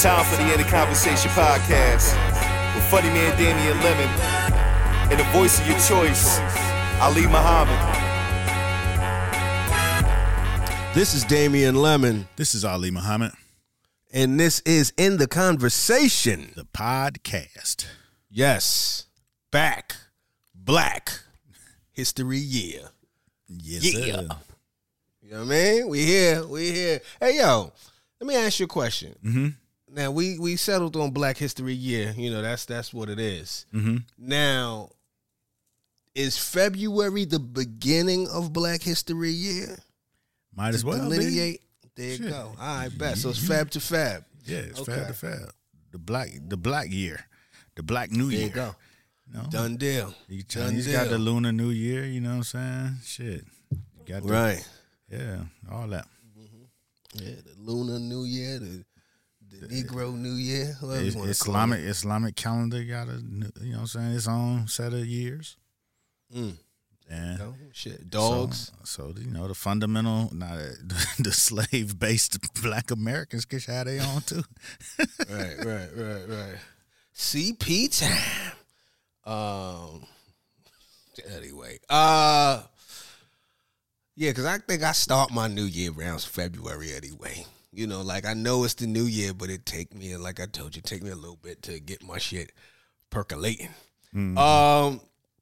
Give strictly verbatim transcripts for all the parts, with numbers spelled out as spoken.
Time for the End of Conversation podcast with funny man Damian Lemon and the voice of your choice, Ali Muhammad. This is Damian Lemon. This is Ali Muhammad. And this is In the Conversation, the podcast. Yes. Back. Black History Year. Yes, yeah. sir. You know what I mean? We here. We here. Hey, yo, let me ask you a question. Mm-hmm. Now, we, we settled on Black History Year. You know, that's that's what it is. Mm-hmm. Now, is February the beginning of Black History Year? Might as well delineate. Be. There you Shit. go. All right, bet. So it's Fab to Fab. Yeah, it's Okay. Fab to Fab. The black, the black year, the Black New There Year. you go. You know? Done deal. You Done Chinese deal. got the Lunar New Year. You know what I'm saying? Shit. You got the, Right. Yeah, all that. Yeah, the Lunar New Year, the the Negro New Year. whatever you Is- wanna call Islamic it. Islamic calendar got a, new- you know what I'm saying? Its own set of years. Mm. And No, shit. Dogs. So, so, you know, the fundamental, not the slave based Black Americans can have their own too. right, right, right, right. C P time. Um. Anyway, uh, yeah, because I think I start my new year around February anyway. You know, like I know it's the new year, but it take me, like I told you, take me a little bit to get my shit percolating. Mm-hmm. Um.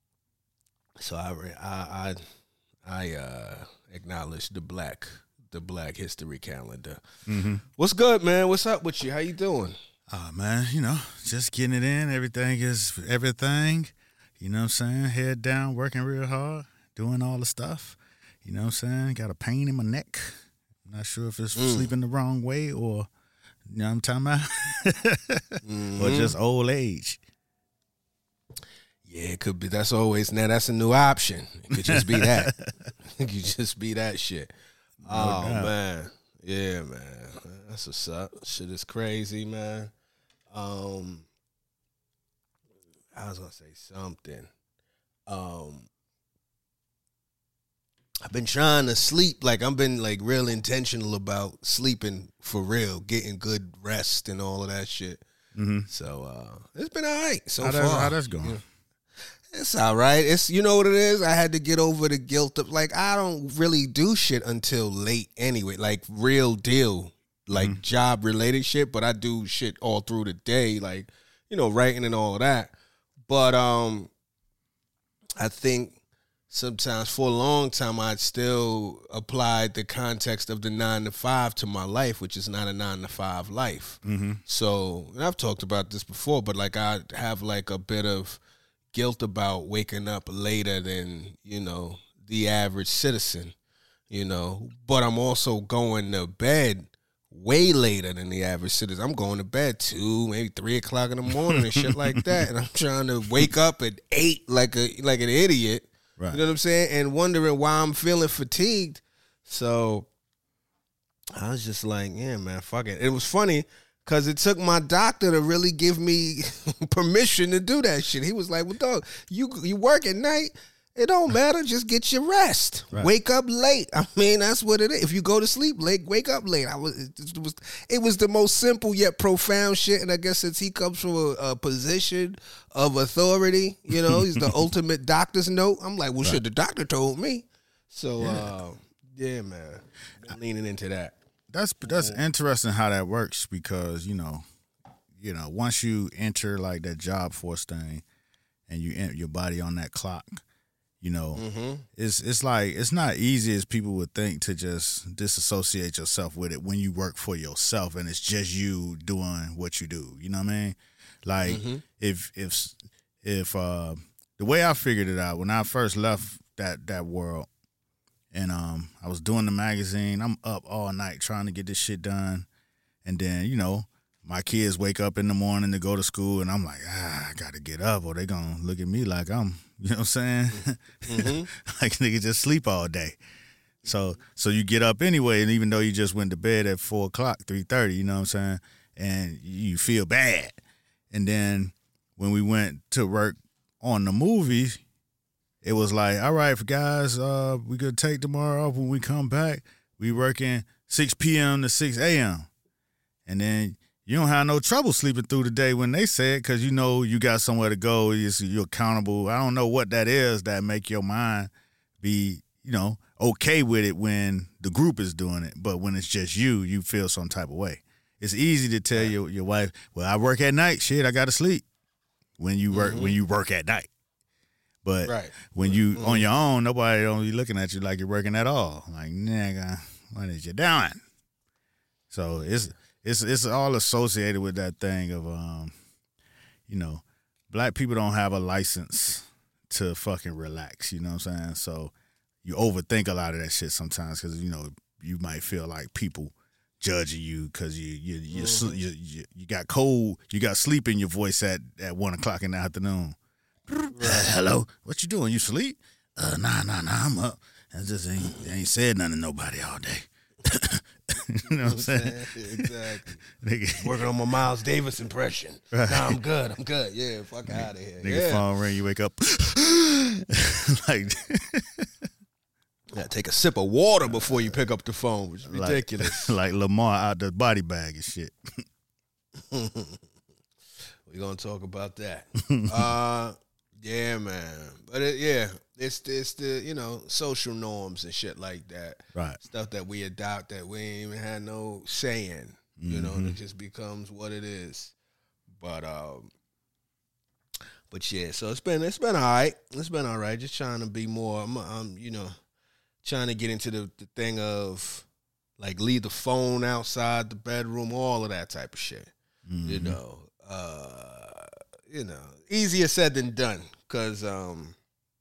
So I, re- I, I, I uh, acknowledge the black, the Black History calendar. Mm-hmm. What's good, man? What's up with you? How you doing? Oh, man, you know, just getting it in. Everything is everything. You know what I'm saying? Head down, working real hard, doing all the stuff. You know what I'm saying? Got a pain in my neck. I'm not sure if it's Mm. sleeping the wrong way or, you know what I'm talking about? Mm-hmm. Or just old age. Yeah, it could be. That's always now. That's a new option. It could just be that. It could just be that shit. Oh doubt. man, yeah, man. That's what's up. Shit is crazy, man. Um, I was gonna say something. Um, I've been trying to sleep. Like I've been like real intentional about sleeping for real, getting good rest and all of that shit. Mm-hmm. So uh, it's been all right so How far. that's, how that's going? Yeah. It's all right. It's, you know what it is? I had to get over the guilt of, like, I don't really do shit until late anyway. Like, real deal. Like, Mm-hmm. job-related shit. But I do shit all through the day. Like, you know, writing and all of that. But um, I think sometimes for a long time, I'd still applied the context of the nine to five to my life, which is not a nine to five life. Mm-hmm. So, and I've talked about this before, but, like, I have, like, a bit of guilt about waking up later than, you know, the average citizen, you know, but I'm also going to bed way later than the average citizen. I'm going to bed two, maybe three o'clock in the morning and shit like that, and I'm trying to wake up at eight like a like an idiot. Right. You know what I'm saying? And wondering why I'm feeling fatigued. So I was just like, yeah, man, fuck it. It was funny. Because it took my doctor to really give me permission to do that shit. He was like, well, dog, you you work at night, it don't matter. Just get your rest. Right. Wake up late. I mean, that's what it is. If you go to sleep late, wake up late. I was it was it was the most simple yet profound shit. And I guess since he comes from a, a position of authority, you know, he's the ultimate doctor's note. I'm like, well, Right. shit, the doctor told me. So, Yeah. uh, yeah, man. Been leaning into that. That's that's interesting how that works because you know, you know, once you enter like that job force thing, and you enter your body on that clock, you know, Mm-hmm. it's it's like it's not easy as people would think to just disassociate yourself with it when you work for yourself and it's just you doing what you do. You know what I mean? Like Mm-hmm. if if if uh, the way I figured it out when I first left that that world. And um, I was doing the magazine. I'm up all night trying to get this shit done. And then, you know, my kids wake up in the morning to go to school, and I'm like, ah, I got to get up, or they going to look at me like I'm, you know what I'm saying? Mm-hmm. Like niggas just sleep all day. So so you get up anyway, and even though you just went to bed at four o'clock, three thirty, you know what I'm saying? And you feel bad. And then when we went to work on the movies, it was like, all right, guys, uh, we could take tomorrow off. When we come back, we working six p.m. to six a.m. And then you don't have no trouble sleeping through the day when they say it because you know you got somewhere to go. You're, you're accountable. I don't know what that is that make your mind be, you know, okay with it when the group is doing it. But when it's just you, you feel some type of way. It's easy to tell your your wife, well, I work at night. Shit, I got to sleep when you work mm-hmm. when you work at night. But right. when you mm-hmm. on your own, nobody don't be looking at you like you're working at all. Like, nigga, what is you doing? So it's it's it's all associated with that thing of um, you know, black people don't have a license to fucking relax. You know what I'm saying? So you overthink a lot of that shit sometimes because you know you might feel like people judging you because you you you, mm-hmm. you you you got cold, you got sleep in your voice at at one o'clock in the afternoon. Right. Uh, hello, what you doing? You sleep? Uh, nah, nah, nah. I'm up. I just ain't ain't said nothing to nobody all day. You know what I'm saying? Exactly. Working on my Miles Davis impression. Right. Nah, I'm good. I'm good. Yeah, fuck out of here. Nigga, yeah. phone ring, you wake up like. Yeah, take a sip of water before you pick up the phone, which is ridiculous. Like, like Lamar out the body bag and shit. We're gonna talk about that. uh, yeah, man. But it, yeah, it's it's the you know social norms and shit like that. Right. Stuff that we adopt that we ain't even had no say in. You mm-hmm. know, it just becomes what it is. But um, but yeah, so it's been it's been all right. It's been all right. Just trying to be more. I'm, I'm you know. Trying to get into the, the thing of, like, leave the phone outside the bedroom, all of that type of shit. Mm-hmm. You know, uh, you know, easier said than done. Cause um,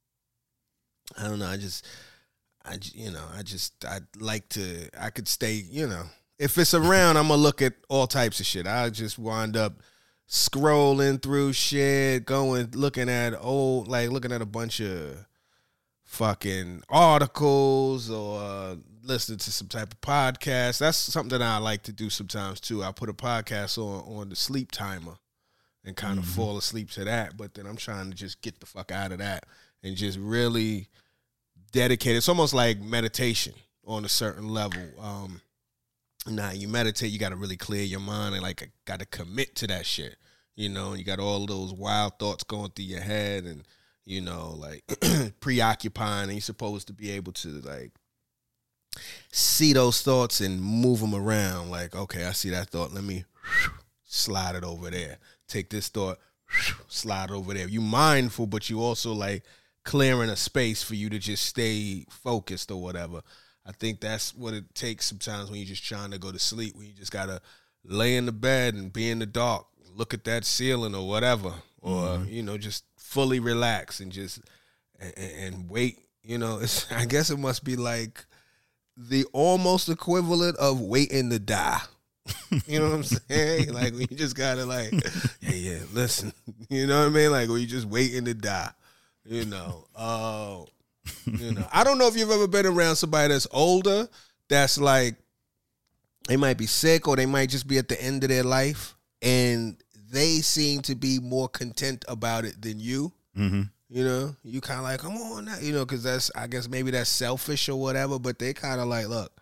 I don't know. I just, I you know, I just I like to. I could stay. You know, if it's around, I'm gonna look at all types of shit. I just wind up scrolling through shit, going looking at old, like looking at a bunch of fucking articles or uh, listening to some type of podcast. That's something that I like to do sometimes too. I put a podcast on on the sleep timer and kind of mm-hmm. fall asleep to that. But then I'm trying to just get the fuck out of that and just really dedicate. It's almost like meditation on a certain level. Um, now you meditate, you got to really clear your mind and like got to commit to that shit. You know, you got all those wild thoughts going through your head and you know, like preoccupying, and you're supposed to be able to like see those thoughts and move them around. Like, okay, I see that thought. Let me slide it over there. Take this thought, slide it over there. You mindful, but you also like clearing a space for you to just stay focused or whatever. I think that's what it takes sometimes when you're just trying to go to sleep, when you just gotta lay in the bed and be in the dark, look at that ceiling or whatever, or mm-hmm. you know, just fully relax and just and, and wait. You know, it's, I guess it must be like the almost equivalent of waiting to die. You know what I'm saying? Like when you just gotta like, yeah, yeah, listen. You know what I mean? Like when you just waiting to die. You know, uh, you know. I don't know if you've ever been around somebody that's older, that's like they might be sick or they might just be at the end of their life, and they seem to be more content about it than you. Mm-hmm. You know, you kind of like, come on now, you know, because that's, I guess maybe that's selfish or whatever, but they kind of like, look,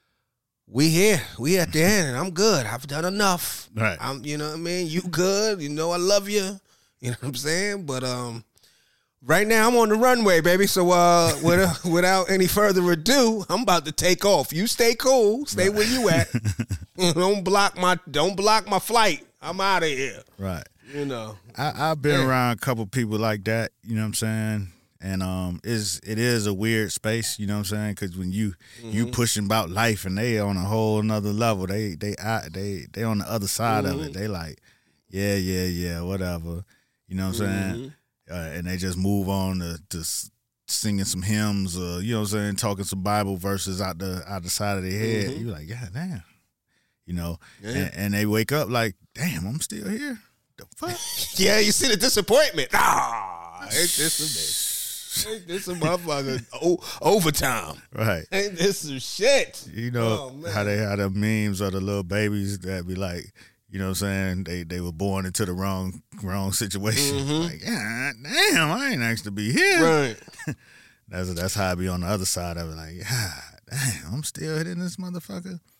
we here, we at the end, and I'm good. I've done enough. Right. I'm, you know what I mean? You good. You know I love you. You know what I'm saying? But um, right now I'm on the runway, baby. So uh, without, without any further ado, I'm about to take off. You stay cool. Stay right where you at. Don't block my, don't block my flight. I'm out of here. Right. You know. I, I've been yeah. around a couple people like that, you know what I'm saying? And um, it's, it is a weird space, you know what I'm saying? Because when you mm-hmm. you pushing about life and they on a whole nother level, they they they they on the other side mm-hmm. of it. They like, yeah, yeah, yeah, whatever. You know what I'm mm-hmm. saying? Uh, and they just move on to, to singing some hymns or, you know what I'm saying, talking some Bible verses out the out the side of their head. Mm-hmm. You're like, God damn. You know, yeah. and, and they wake up like, damn, I'm still here. The fuck? Yeah, you see the disappointment. Ah, ain't this a bitch? Ain't this a motherfucker o- overtime? Right. Ain't this some shit? You know oh, how they had the memes of the little babies that be like, you know what I'm saying? They they were born into the wrong wrong situation. Mm-hmm. Like, yeah, damn, I ain't asked to be here. Right. that's that's how I be on the other side of it. Like, yeah, damn, I'm still hitting this motherfucker.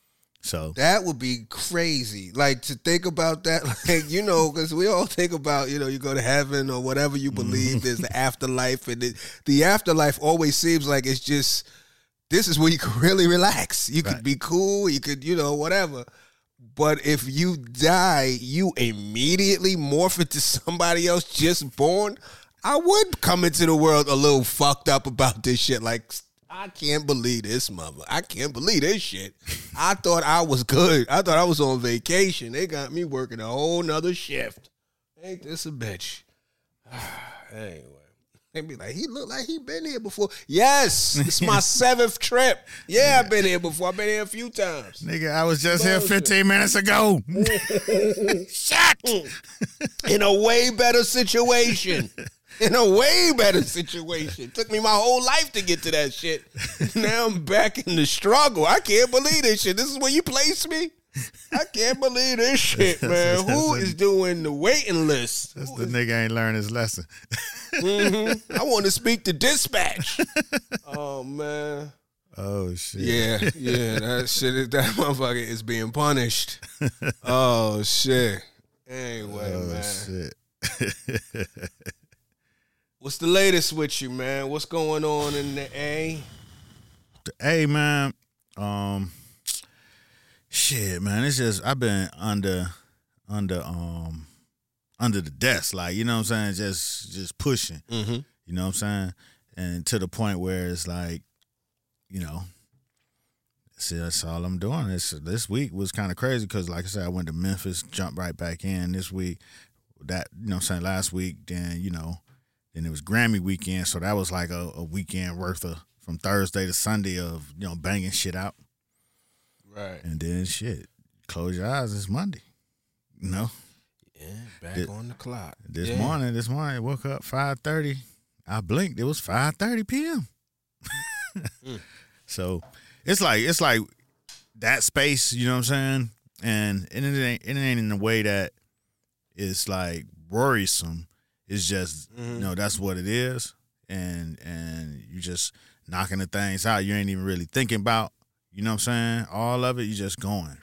So that would be crazy. Like to think about that, like, you know, because we all think about, you know, you go to heaven or whatever you believe. There's the afterlife, and it, the afterlife always seems like it's just, this is where you can really relax. You could Right. be cool. You could, you know, whatever. But if you die, you immediately morph into somebody else just born. I would come into the world a little fucked up about this shit. Like, I can't believe this, mother. I can't believe this shit. I thought I was good. I thought I was on vacation. They got me working a whole nother shift. Ain't this a bitch? Anyway. They be like, he look like he been here before. Yes, it's my seventh trip. Yeah, I've been here before. I've been here a few times. nigga, I was just here Bullshit. fifteen minutes ago. Shit. In a way better situation. In a way better situation. Took me my whole life to get to that shit. Now I'm back in the struggle. I can't believe this shit. This is where you place me? I can't believe this shit, man. Who is doing the waiting list? That's the nigga ain't learned his lesson. Mm-hmm. I want to speak to dispatch. Oh, man. Oh shit. Yeah, yeah, that shit, is, that motherfucker is being punished. Oh, shit. Anyway, Oh man. shit. What's the latest with you, man? What's going on in the A? Hey man, um, shit, man. It's just I've been under, under, um, under the desk, like you know what I'm saying, just just pushing. Mm-hmm. You know what I'm saying, and to the point where it's like, you know, see, that's all I'm doing. This this week was kind of crazy because, like I said, I went to Memphis, jumped right back in this week. That you know what I'm saying, last week, then you know. Then it was Grammy weekend, so that was like a, a weekend worth of from Thursday to Sunday of you know banging shit out, Right. and then shit. Close your eyes. It's Monday, you know. Yeah, back This- on the clock. This Yeah. morning, this morning, I woke up five thirty. I blinked. It was five thirty p.m. Mm. So it's like it's like that space. You know what I'm saying? And, and it ain't it ain't in a way that it's like worrisome. It's just Mhm. you know that's what it is, and and you just knocking the things out you ain't even really thinking about. You know what I'm saying? All of it, you just going,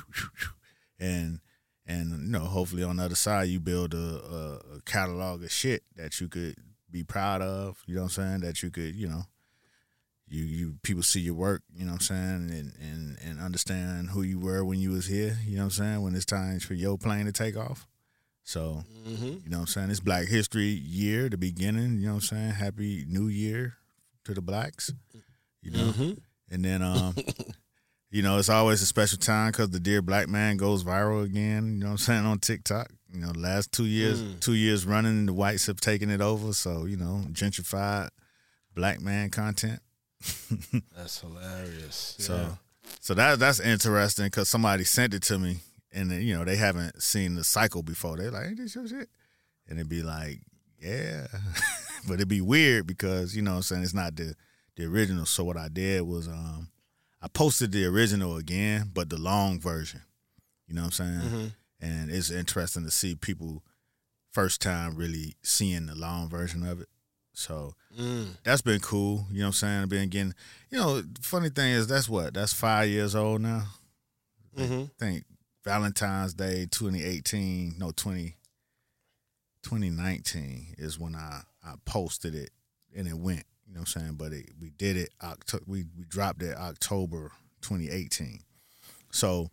and and you know hopefully on the other side you build a, a, a catalog of shit that you could be proud of. You know what I'm saying? That you could you know you you people see your work. You know what I'm saying? And and and understand who you were when you was here. You know what I'm saying? When it's time for your plane to take off. So, Mm-hmm. you know what I'm saying? It's Black History Year, the beginning, you know what I'm saying? Happy New Year to the blacks, you know? Mm-hmm. And then, um, you know, it's always a special time because the Dear Black Man goes viral again, you know what I'm saying, on TikTok. You know, the last two years, Mm. two years running, the whites have taken it over. So, you know, gentrified black man content. That's hilarious. So, Yeah. so that that's interesting because somebody sent it to me. And then, you know, they haven't seen the cycle before. They're like, hey, this your shit? And it'd be like, yeah. But it'd be weird because, you know what I'm saying, it's not the, the original. So what I did was um, I posted the original again, but the long version. You know what I'm saying? Mm-hmm. And it's interesting to see people first time really seeing the long version of it. So Mm. that's been cool. You know what I'm saying? I've been getting, you know, funny thing is that's what? That's five years old now. Mm-hmm. I think Valentine's Day twenty eighteen, no, twenty, twenty nineteen is when I, I posted it and it went, you know what I'm saying? But it, we did it, October, we, we dropped it October twenty eighteen. So,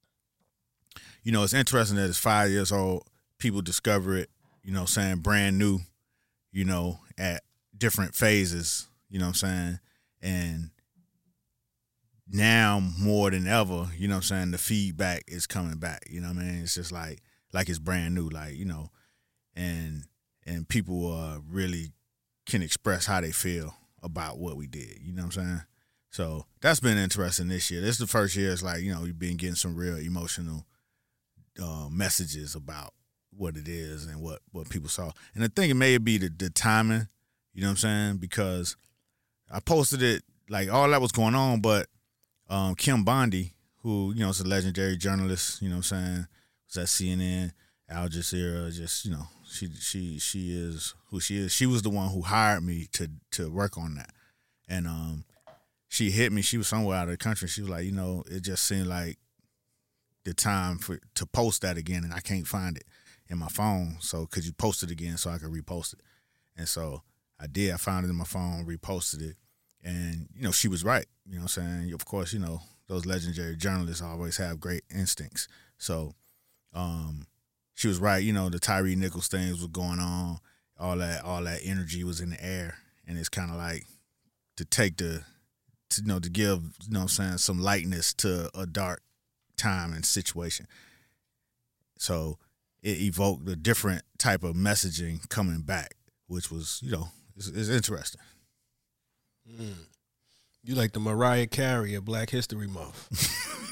you know, it's interesting that it's five years old. People discover it, you know what I'm saying, brand new, you know, at different phases, you know what I'm saying? And now more than ever, you know what I'm saying, the feedback is coming back. You know what I mean? It's just like like it's brand new, like, you know, and and people uh really can express how they feel about what we did. You know what I'm saying? So that's been interesting this year. This is the first year it's like, you know, we've been getting some real emotional uh, messages about what it is and what, what people saw. And I think it may be the, the timing, you know what I'm saying? Because I posted it, like all that was going on, but um, Kim Bondi, who, you know, is a legendary journalist, you know what I'm saying, was at C N N, Al Jazeera, just, you know, she she she is who she is. She was the one who hired me to to work on that. And um, she hit me. She was somewhere out of the country. She was like, you know, it just seemed like the time for to post that again, and I can't find it in my phone. So could you post it again so I could repost it? And so I did. I found it in my phone, reposted it, and you know she was right. You know what I'm saying? Of course, you know those legendary journalists always have great instincts. So um, she was right. You know the Tyree Nichols things was going on. All that all that energy was in the air, and it's kind of like to take the to, you know to give you know what I'm saying some lightness to a dark time and situation. So it evoked a different type of messaging coming back, which was, you know, it's, it's interesting. Mm. You like the Mariah Carey of Black History Month.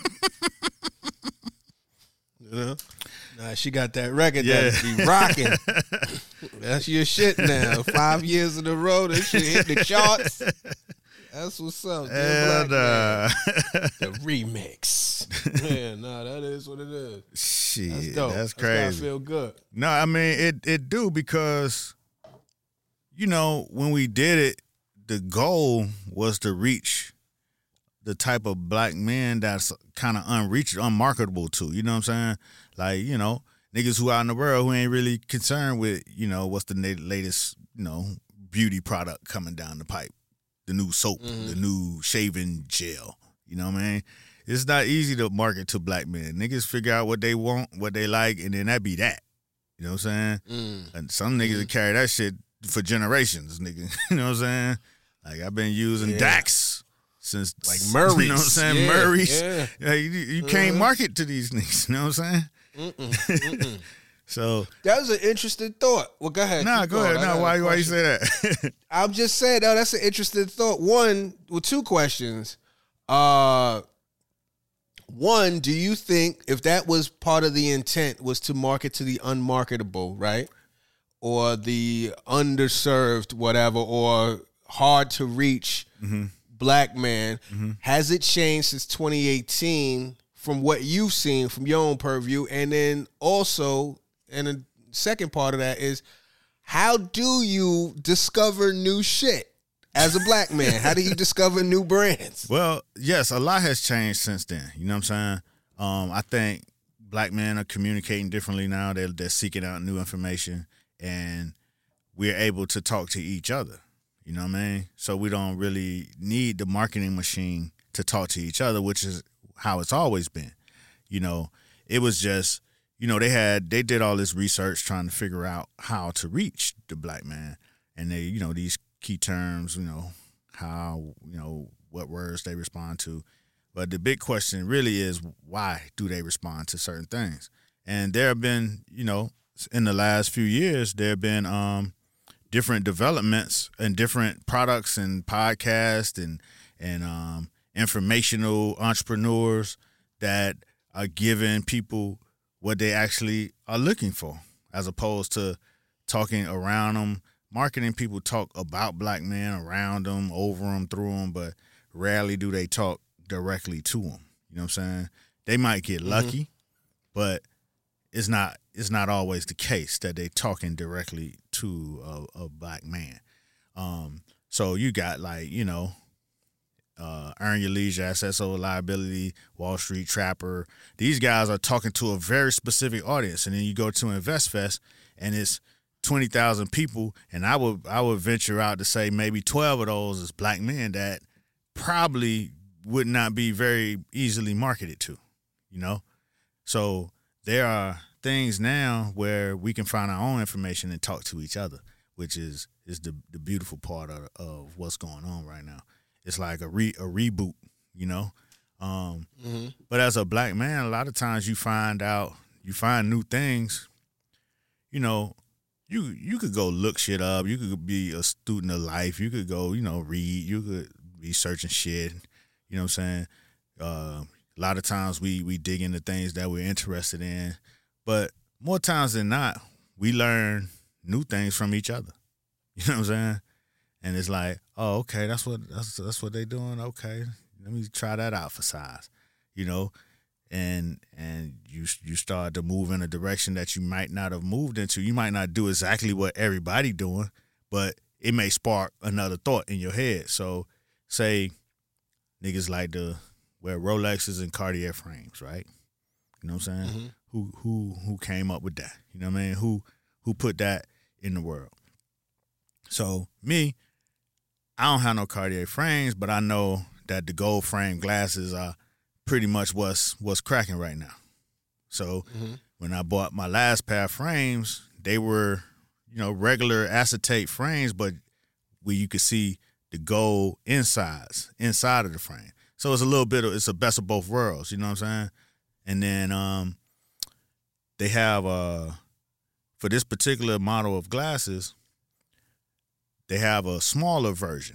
You know? Nah, she got that record Yeah. that be rocking. That's your shit now. Five years in a row, that shit hit the charts. That's what's up. Dear And, Black uh, Man. The remix. Yeah, nah, that is what it is. shit, That's that's, dope. That's crazy. gotta feel good. No, I mean it. It do because, you know, when we did it, the goal was to reach the type of black men that's kind of unreach, unmarketable to. You know what I'm saying? Like, you know, niggas who out in the world who ain't really concerned with, you know, what's the na- latest, you know, beauty product coming down the pipe, the new soap, Mhm. the new shaving gel. You know what I mean? It's not easy to market to black men. Niggas figure out what they want, what they like, and then that be that. You know what I'm saying? Mm. And some niggas that carry that shit for generations, nigga. You know what I'm saying? Like, I've been using Yeah. Dax since, Like Murray's. You know what I'm saying? Yeah, Murray's. yeah. Yeah, you you can't Mhm. market to these niggas. You know what I'm saying? Mm-mm, mm-mm. So, That was an interesting thought. Well, go ahead. nah, keep go going. ahead. I Nah, got a why, why you question. say that? I'm just saying, no, that's an interesting thought. One, well, two questions. Uh, one, do you think if that was part of the intent was to market to the unmarketable, right? Or the underserved, whatever, or hard to reach Mm-hmm. black man, has it changed since twenty eighteen from what you've seen from your own purview? And then also, and the second part of that is, how do you discover new shit as a black man? How do you discover new brands? Well, yes, a lot has changed since then. You know what I'm saying? Um, I think black men are communicating differently now. They're, they're seeking out new information, and we're able to talk to each other. You know what I mean? So we don't really need the marketing machine to talk to each other, which is how it's always been. You know, it was just, you know, they had, they did all this research trying to figure out how to reach the black man. And they, you know, these key terms, you know, how, you know, what words they respond to. But the big question really is, why do they respond to certain things? And there have been, you know, in the last few years, there have been um, different developments and different products and podcasts and and um, informational entrepreneurs that are giving people what they actually are looking for, as opposed to talking around them. Marketing people talk about black men, around them, over them, through them, but rarely do they talk directly to them. You know what I'm saying? They might get lucky, mm-hmm. but it's not it's not always the case that they talking directly to a, a black man. Um, so you got like, you know, uh, Earn Your Leisure, S S O Liability, Wall Street Trapper. These guys are talking to a very specific audience. And then you go to InvestFest and it's twenty thousand people, and I would I would venture out to say maybe twelve of those is black men that probably would not be very easily marketed to, you know? So there are things now where we can find our own information and talk to each other, which is is the the beautiful part of, of what's going on right now. It's like a re a reboot, you know? Um, mm-hmm. But as a black man, a lot of times you find out, you find new things, you know, You you could go look shit up. You could be a student of life. You could go, you know, read. You could be searching shit. You know what I'm saying? Uh, a lot of times we we dig into things that we're interested in. But more times than not, we learn new things from each other. You know what I'm saying? And it's like, oh, okay, that's what that's that's what they doing. Okay, let me try that out for size. You know? And and you you start to move in a direction that you might not have moved into. You might not do exactly what everybody doing, but it may spark another thought in your head. So, say niggas like to wear Rolexes and Cartier frames, right? You know what I'm saying? Mm-hmm. Who who who came up with that? You know what I mean? Who who put that in the world? So me, I don't have no Cartier frames, but I know that the gold frame glasses are pretty much what's what's cracking right now. So mm-hmm. when I bought my last pair of frames, they were, you know, regular acetate frames, but where you could see the gold insides, inside of the frame. So it's a little bit of, it's a best of both worlds, you know what I'm saying? And then um, they have, uh, for this particular model of glasses, they have a smaller version,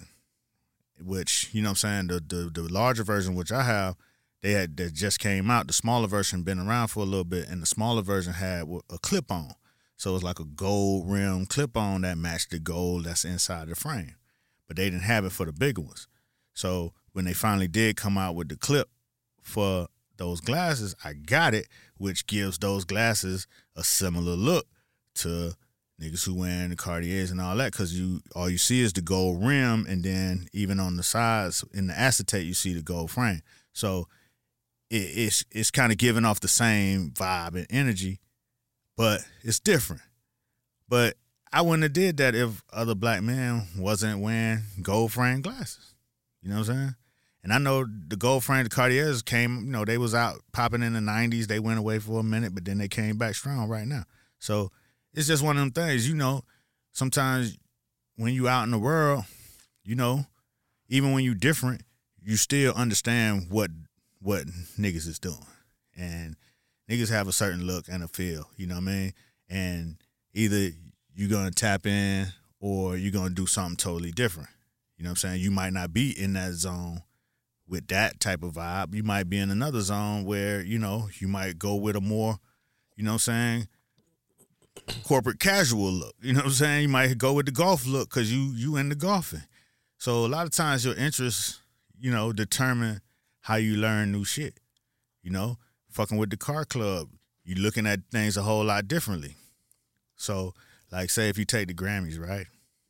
which, you know what I'm saying, the the, the larger version, which I have, they had that just came out. The smaller version been around for a little bit, and the smaller version had a clip-on. So it's like a gold rim clip-on that matched the gold that's inside the frame. But they didn't have it for the bigger ones. So when they finally did come out with the clip for those glasses, I got it, which gives those glasses a similar look to niggas who wearing the Cartiers and all that, because you all you see is the gold rim, and then even on the sides in the acetate you see the gold frame. So it, it's it's kind of giving off the same vibe and energy, but it's different. But I wouldn't have did that if other black men wasn't wearing gold frame glasses. You know what I'm saying? And I know the gold frame, the Cartiers came, you know, they was out popping in the nineties. They went away for a minute, but then they came back strong right now. So it's just one of them things, you know, sometimes when you out in the world, you know, even when you different, you still understand what what niggas is doing. And niggas have a certain look and a feel, you know what I mean? And either you're going to tap in or you're going to do something totally different. You know what I'm saying? You might not be in that zone with that type of vibe. You might be in another zone where, you know, you might go with a more, you know what I'm saying, corporate casual look. You know what I'm saying? You might go with the golf look because you you into golfing. So a lot of times your interests, you know, determine how you learn new shit. You know, fucking with the car club, you looking at things a whole lot differently. So, like, say if you take the Grammys, right?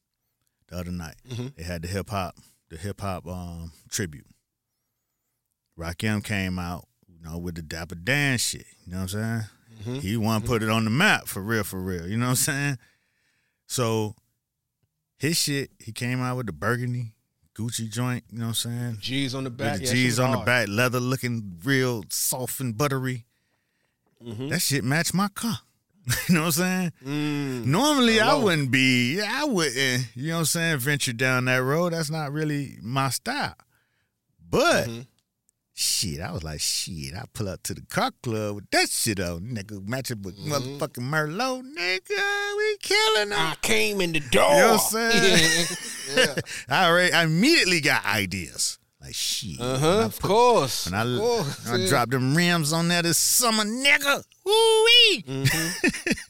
The other night, mm-hmm. they had the hip hop, the hip hop um, tribute. Rakim came out, you know, with the Dapper Dan shit. You know what I'm saying? Mm-hmm. He want to mm-hmm. put it on the map for real, for real. You know what I'm saying? So his shit, he came out with the burgundy Gucci joint. You know what I'm saying? G's on the back. With the yeah, G's on hard. the back, leather looking real soft and buttery. Mm-hmm. That shit matched my car. You know what I'm saying? Mm, Normally, I, I wouldn't be, I wouldn't, you know what I'm saying, venture down that road. That's not really my style. But, mm-hmm. shit, I was like, shit, I pull up to the car club with that shit on. Nigga, matching with mm-hmm. motherfucking Merlot. Nigga, we killing them. I came in the door. You know what I'm saying? yeah. I, already, I immediately got ideas. Like, shit. Uh-huh, of put, course. When I, of course, when I yeah. dropped them rims on there this summer, nigga. Woo-wee. Mm-hmm.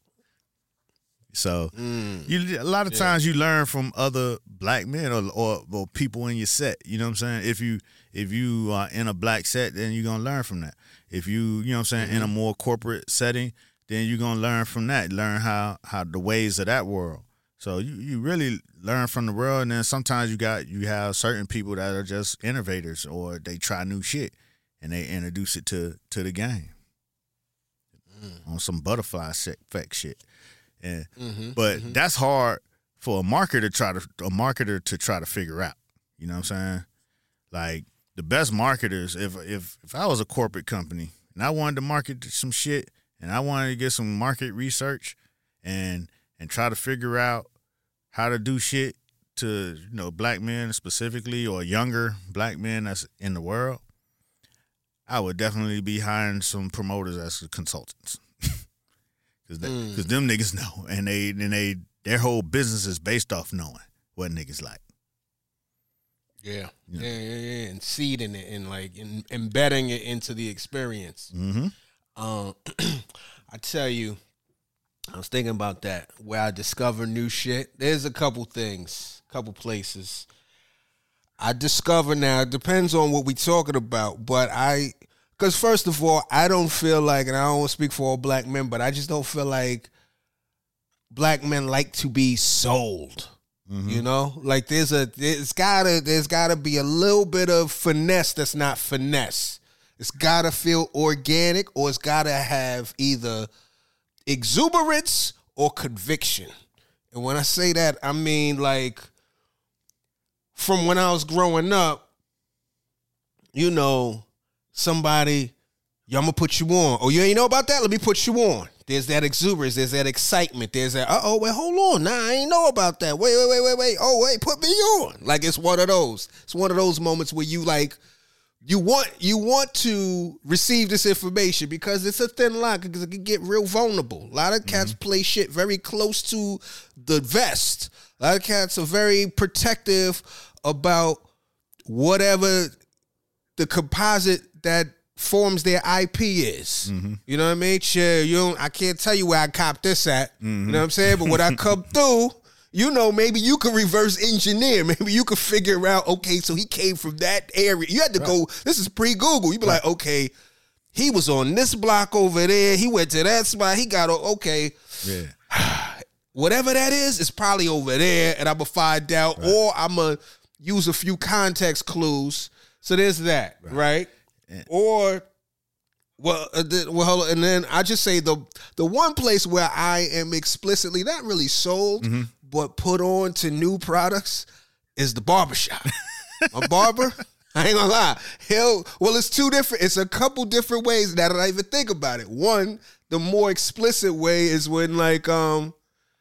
So, mm. you a lot of times yeah. you learn from other black men or, or or people in your set. You know what I'm saying? If you if you are in a black set, then you're gonna learn from that. If you you know what I'm saying, mm-hmm. in a more corporate setting, then you're gonna learn from that. Learn how how the ways of that world. So you, you really learn from the world, and then sometimes you got you have certain people that are just innovators, or they try new shit and they introduce it to to the game mm. on some butterfly effect shit. And mm-hmm, but mm-hmm. that's hard for a marketer to try to a marketer to try to figure out. You know what I'm saying? Like the best marketers, if if if I was a corporate company and I wanted to market some shit and I wanted to get some market research and and try to figure out how to do shit to, you know, black men specifically or younger black men that's in the world, I would definitely be hiring some promoters as consultants. Cause, they, mm. Cause them niggas know, and they and they their whole business is based off knowing what niggas like. Yeah, you know? yeah, yeah, yeah, and seeding it and like in, embedding it into the experience. Mm-hmm. Um, I tell you, I was thinking about that where I discover new shit. There's a couple things, couple places I discover now. It depends on what we talking about, but I. Because first of all, I don't feel like, and I don't want to speak for all black men, but I just don't feel like black men like to be sold. Mm-hmm. You know, like there's a there's gotta there's gotta be a little bit of finesse that's not finesse. It's gotta feel organic, or it's gotta have either exuberance or conviction. And when I say that, I mean like from when I was growing up, you know, somebody, yo, I'm gonna put you on. Oh, you ain't know about that? Let me put you on. There's that exuberance. There's that excitement. There's that, uh-oh, wait, hold on. Nah, I ain't know about that. Wait, wait, wait, wait, wait. Oh, wait, put me on. Like, it's one of those. It's one of those moments where you, like, you want you want to receive this information because it's a thin line because it can get real vulnerable. A lot of cats mm-hmm. play shit very close to the vest. A lot of cats are very protective about whatever the composite that forms their I P is. Mm-hmm. You know what I mean? Sure, you don't, I can't tell you where I copped this at. Mm-hmm. You know what I'm saying? But when I come through, you know, maybe you could reverse engineer. Maybe you could figure out, okay, so he came from that area. You had to right. go, this is pre-Google. You'd be right. like, okay, he was on this block over there. He went to that spot. He got, okay. Yeah. Whatever that is, it's probably over there, and I'm going to find out. Right. Or I'm going to use a few context clues. So there's that, right? right? Or, well, uh, well, hold on. And then I just say the the one place where I am explicitly not really sold, mm-hmm. but put on to new products is the barbershop. A barber, I ain't gonna lie. Hell, well, it's two different. It's a couple different ways now that I even think about it. One, the more explicit way is when like um,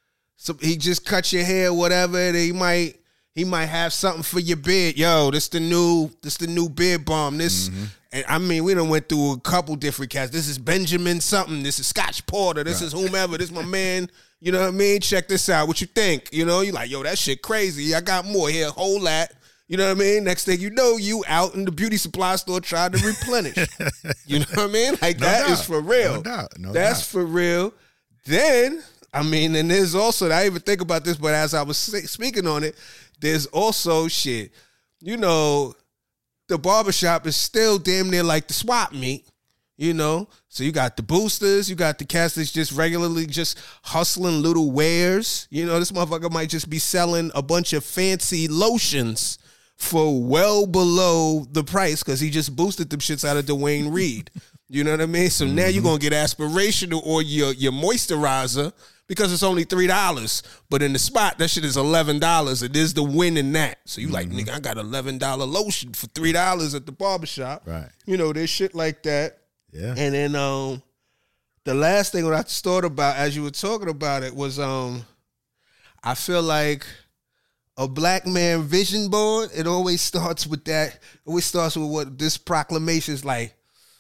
so he just cuts your hair, whatever. And he might. He might have something for your beard. Yo, this the new, this the new beard balm. This, mm-hmm. and I mean, we done went through a couple different cats. This is Benjamin something. This is Scotch Porter. This right. is whomever. This my man. You know what I mean? Check this out. What you think? You know, you like, yo, that shit crazy. I got more here. Whole lot. You know what I mean? Next thing you know, you out in the beauty supply store trying to replenish. You know what I mean? Like no that doubt. Is for real. No doubt. No That's doubt. For real. Then, I mean, and there's also, I didn't even think about this, but as I was speaking on it, there's also shit, you know, the barbershop is still damn near like the swap meet, you know? So you got the boosters, you got the cats that's just regularly just hustling little wares. You know, this motherfucker might just be selling a bunch of fancy lotions for well below the price because he just boosted them shits out of Dwayne Reed. You know what I mean? So mm-hmm. now you're going to get aspirational or your, your moisturizer because it's only three dollars. But in the spot, that shit is eleven dollars. It is the win in that. So you mm-hmm. like, nigga, I got eleven dollars lotion for three dollars at the barbershop. Right. You know, there's shit like that. Yeah. And then um, the last thing that I thought about as you were talking about it was um, I feel like a black man vision board, it always starts with that. It always starts with what this proclamation is like.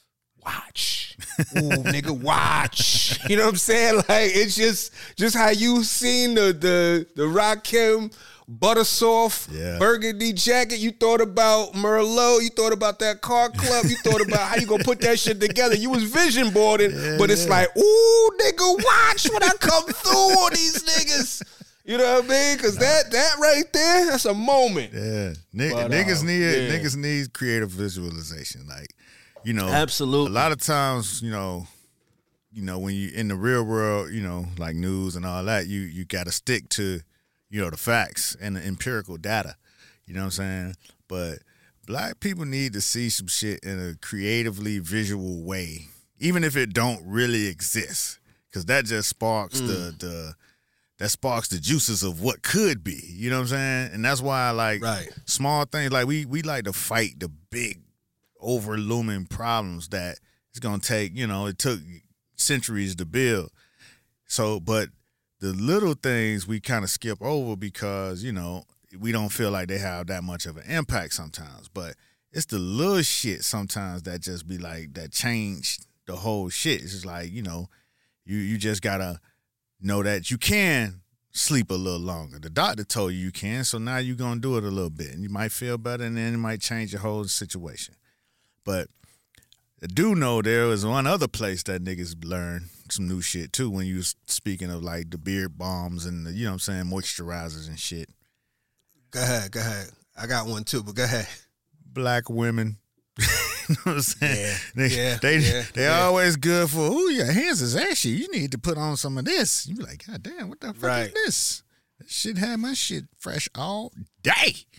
Watch. Ooh, nigga, watch. You know what I'm saying? Like, it's just just how you seen the the the Rakim butter soft yeah. burgundy jacket. You thought about Merlot. You thought about that car club. You thought about how you gonna put that shit together. You was vision boarding, yeah, but it's yeah. like, ooh, nigga, watch when I come through on these niggas. You know what I mean? Because nah. that that right there, that's a moment. Yeah, N- but, niggas uh, need yeah. niggas need creative visualization. Like, you know, absolutely. A lot of times, you know, you know, when you in the real world, you know, like news and all that, you you got to stick to, you know, the facts and the empirical data. You know what I'm saying? But black people need to see some shit in a creatively visual way, even if it don't really exist, because that just sparks mm. the the that sparks the juices of what could be. You know what I'm saying? And that's why I like right. small things. Like we we like to fight the big, over looming problems that it's gonna take. You know, it took centuries to build. So, but the little things we kind of skip over because, you know, we don't feel like they have that much of an impact sometimes. But it's the little shit sometimes that just be like, that change the whole shit. It's just like, you know, you, you just gotta know that you can sleep a little longer. The doctor told you you can, so now you're gonna do it a little bit. And you might feel better, and then it might change your whole situation. But I do know there was one other place that niggas learned some new shit too when you was speaking of like the beard balms and the, you know what I'm saying, moisturizers and shit. Go ahead, go ahead. I got one too, but go ahead. Black women. You know what I'm saying? Yeah, they yeah, they, yeah, they yeah. always good for, ooh, your hands is ashy. You need to put on some of this. You be like, God damn, what the fuck right. is this? That shit had my shit fresh all day.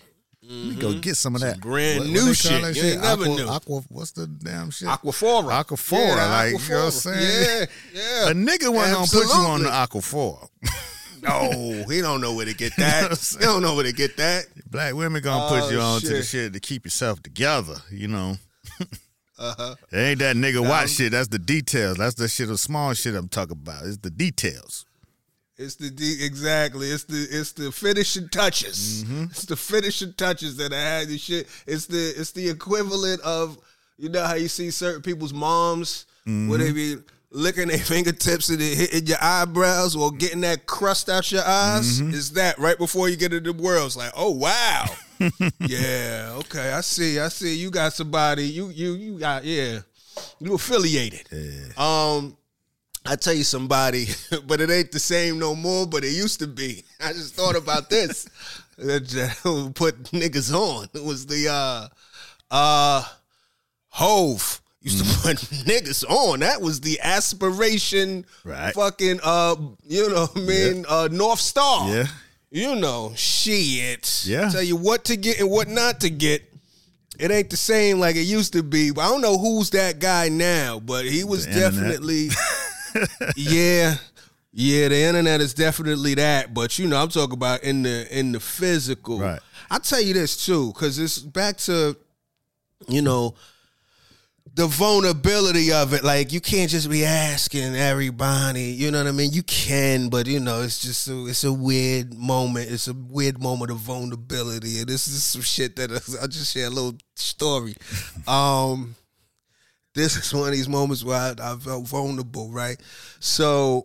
Let me go get some of that. Some brand What- what new they call shit. that You ain't never Aqua, knew. Aqua, what's the damn shit? Aquafora. Aquafora, Yeah, like, Aquafora. you know what I'm saying? Yeah, yeah. A nigga wasn't gonna put you on the Absolutely. Aquafora. No, he don't know where to get that. He don't know where to get that. Black women gonna Oh, put you on to the shit. shit to keep yourself together, you know. Uh-huh. It ain't that nigga watch Um, shit. That's the details. That's the shit of small shit I'm talking about. It's the details. It's the de- exactly. It's the it's the finishing touches. Mm-hmm. It's the finishing touches that I had this shit. It's the it's the equivalent of, you know how you see certain people's moms Mm-hmm. where they be licking their fingertips and it hitting your eyebrows or getting that crust out your eyes. Mm-hmm. It's that right before you get into the world. It's like, oh wow, yeah, okay, I see, I see. You got somebody. You you you got yeah. You affiliated. Yeah. Um. I tell you somebody, but it ain't the same no more, but it used to be. I just thought about this. That put niggas on. It was the uh uh Hove used to put niggas on. That was the aspiration Right. fucking uh you know what I mean uh North Star. Yeah. You know, shit. Yeah. Tell you what to get and what not to get. It ain't the same like it used to be. But I don't know who's that guy now, but he was The internet. definitely yeah. Yeah, the internet is definitely that. But you know, I'm talking about in the in the physical. Right. I'll tell you this too, because it's back to, you know, the vulnerability of it. Like, you can't just be asking everybody, you know what I mean? You can, but you know, it's just a, it's a weird moment. It's a weird moment of vulnerability. And this is some shit that I'll just share a little story. Um, this is one of these moments where I, I felt vulnerable, right? So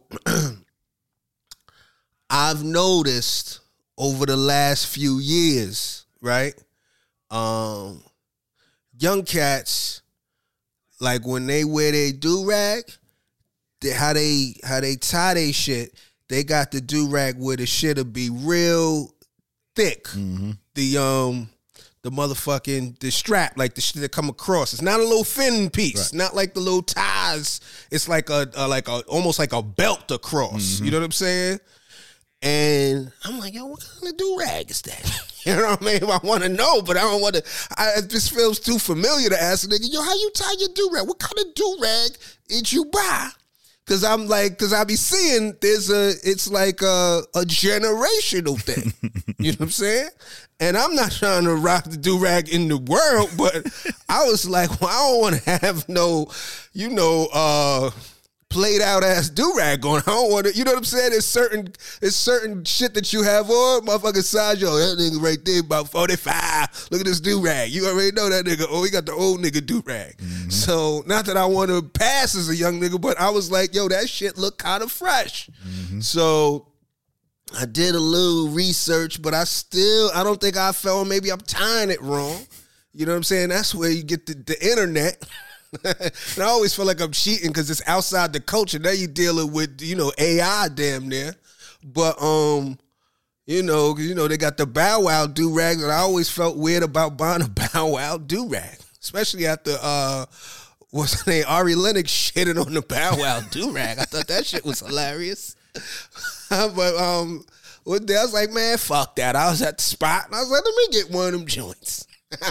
I've noticed over the last few years, right? Um, young cats, like when they wear their do-rag, they, how they how they tie their shit, they got the do-rag where the shit'll be real thick. Mm-hmm. The um the motherfucking the strap, like the shit that come across. It's not a little thin piece, Right. not like the little ties. It's like a, a like a almost like a belt across. Mm-hmm. You know what I'm saying? And I'm like, yo, what kind of do-rag is that? You know what I mean? I want to know, but I don't want to. I it just feels too familiar to ask a nigga, yo, how you tie your do-rag? What kind of do-rag did you buy? Because I'm like, because I be seeing there's a, it's like a, a generational thing. You know what I'm saying? And I'm not trying to rock the do-rag in the world, but I was like, well, I don't want to have no, you know, uh, played out ass do-rag on. I don't want to, you know what I'm saying? There's certain, there's certain shit that you have on. Motherfucking side, yo, that nigga right there about forty-five. Look at this do-rag. You already know that nigga. Oh, he got the old nigga do-rag. Mm-hmm. So, not that I want to pass as a young nigga, but I was like, yo, that shit look kind of fresh. Mm-hmm. So, I did a little research, but I still, I don't think I felt maybe I'm tying it wrong. You know what I'm saying? That's where you get the, the internet. And I always feel like I'm cheating because it's outside the culture. Now you're dealing with, you know, A I damn near. But, um, you know, 'cause, you know, they got the Bow Wow do-rags, and I always felt weird about buying a Bow Wow do-rag. Especially after, uh, what's her name, Ari Lennox shitting on the Bow Wow do-rag. I thought that shit was hilarious. But, um, one day I was like, man, fuck that. I was at the spot, and I was like, let me get one of them joints.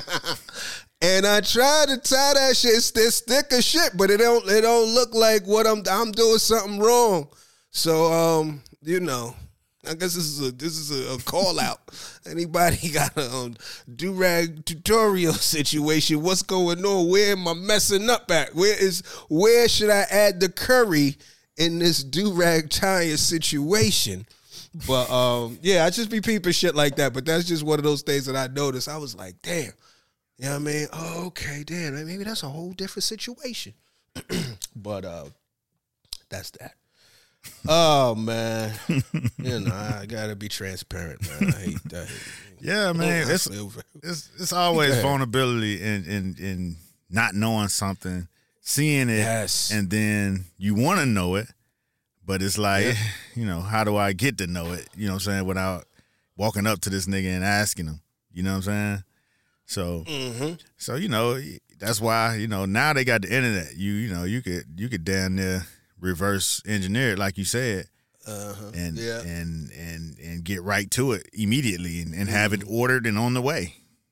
And I tried to tie that shit. It's this thick as shit, but it don't it don't look like what I'm I'm doing something wrong. So um, you know, I guess this is a this is a, a call out. Anybody got a um, do-rag tutorial situation? What's going on? Where am I messing up at? Where is where should I add the curry in this do-rag tying situation? But um, yeah, I just be peeping shit like that. But that's just one of those things that I noticed. I was like, damn. You know what I mean? Oh, okay, damn. Maybe that's a whole different situation. But uh, that's that. Oh, man. You know, I got to be transparent, man. I hate that. Yeah, man. Oh, it's, it's it's always vulnerability in, in, in not knowing something, seeing it, Yes. and then you want to know it, but it's like, Yeah. you know, how do I get to know it? You know what I'm saying? Without walking up to this nigga and asking him. You know what I'm saying? So, Mm-hmm. so you know that's why you know now they got the internet. You you know you could you could damn near reverse engineer it like you said, Uh-huh. and Yeah. and and and get right to it immediately and, and have it ordered and on the way.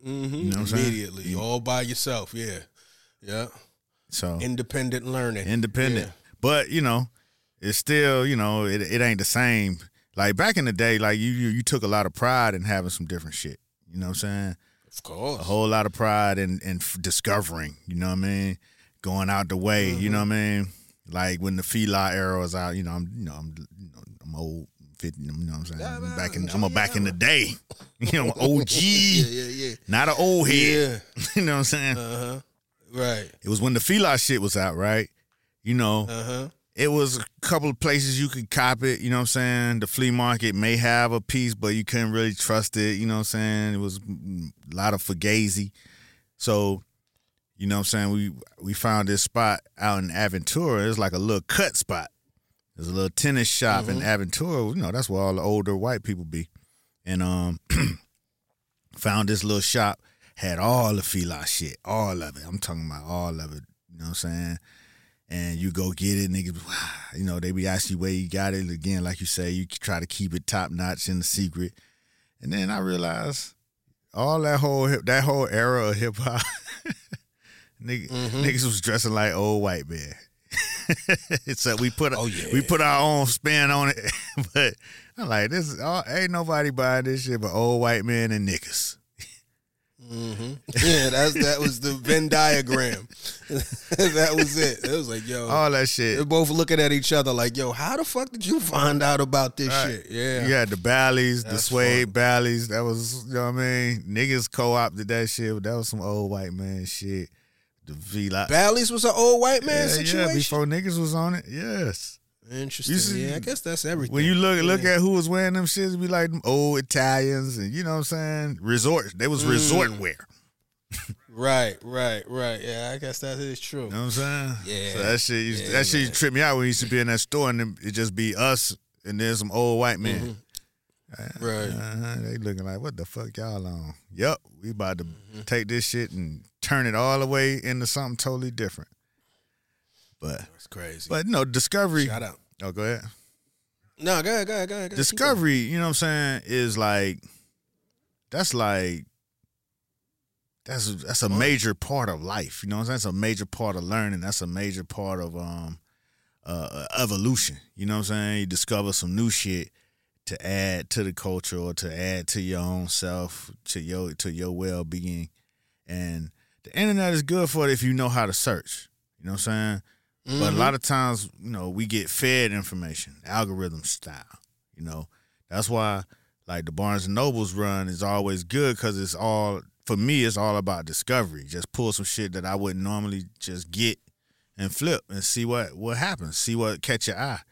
Mm-hmm. You know what I'm saying? Immediately, You- all by yourself. Yeah, yeah. So Independent learning. independent. Yeah. But, you know, it's still, you know, it it ain't the same. Like back in the day, like you you, you took a lot of pride in having some different shit. You know what I'm saying? Of course. A whole lot of pride in, in f- discovering, you know what I mean? Going out the way, Mm-hmm. you know what I mean? Like when the Fila era was out, you know, I'm you know, I'm you know, I'm old, fifty, you know what I'm saying? Yeah, I'm man, back in enjoy I'm a your back in the era. day. You know, O G. Yeah, yeah, yeah. Not an old head. Yeah. You know what I'm saying? Uh huh. Right. It was when the Fila shit was out, right? You know, Uh huh. it was a couple of places you could cop it, you know what I'm saying? The flea market may have a piece, but you couldn't really trust it, you know what I'm saying? It was mm, a lot of fugazi. So, you know what I'm saying? We we found this spot out in Aventura. It's like a little cut spot. There's a little tennis shop in Aventura. You know, that's where all the older white people be. And um, found this little shop, had all the Fila shit, all of it. I'm talking about all of it, you know what I'm saying? And you go get it, niggas, you know, they be asking you where you got it. Again, like you say, you try to keep it top notch in the secret. And then I realized all that whole hip, that whole era of hip hop, niggas, niggas was dressing like old white men. So we put a, Oh, yeah. we put our own spin on it, but I'm like, this is all, ain't nobody buying this shit but old white men and niggas. Mm-hmm. Yeah, that's that was the Venn diagram. That was it. It was like, yo, All that shit. they're both looking at each other like, yo, how the fuck did you find out about this Right. shit? Yeah. You had the Bally's, the That's suede fun. Bally's. That was, you know what I mean? Niggas co-opted that shit. That was some old white man shit. The V-Lot. Bally's was an old white man yeah, situation. yeah, before niggas was on it. Yes. Interesting. You see- yeah, I guess that's everything. When you look look Yeah. at who was wearing them shits, it be like them old Italians and, you know what I'm saying? Resort. They was resort Mm. wear. Right, right, right. Yeah, I guess that is true. You know what I'm saying? Yeah. So that shit, used, Yeah, that shit man. tripped me out when we used to be in that store and then it just be us and then some old white men. Mm-hmm. Right. Uh-huh. They looking like, what the fuck y'all on? Yup, we about to Mm-hmm. take this shit and turn it all the way into something totally different. But, That's crazy. but no, Discovery. Shout out. Oh, go ahead. No, go ahead, go ahead, go ahead. Go ahead. Keep Discovery, you know what I'm saying, is like, that's like, that's that's a major part of life. You know what I'm saying? That's a major part of learning. That's a major part of um uh, evolution. You know what I'm saying? You discover some new shit to add to the culture or to add to your own self, to your to your well being. And the internet is good for it if you know how to search. You know what I'm saying? But a lot of times, you know, we get fed information, algorithm style. You know, that's why like the Barnes and Nobles run is always good because it's all, for me, it's all about discovery. Just pull some shit that I wouldn't normally just get and flip and see what, what happens. See what catch your eye.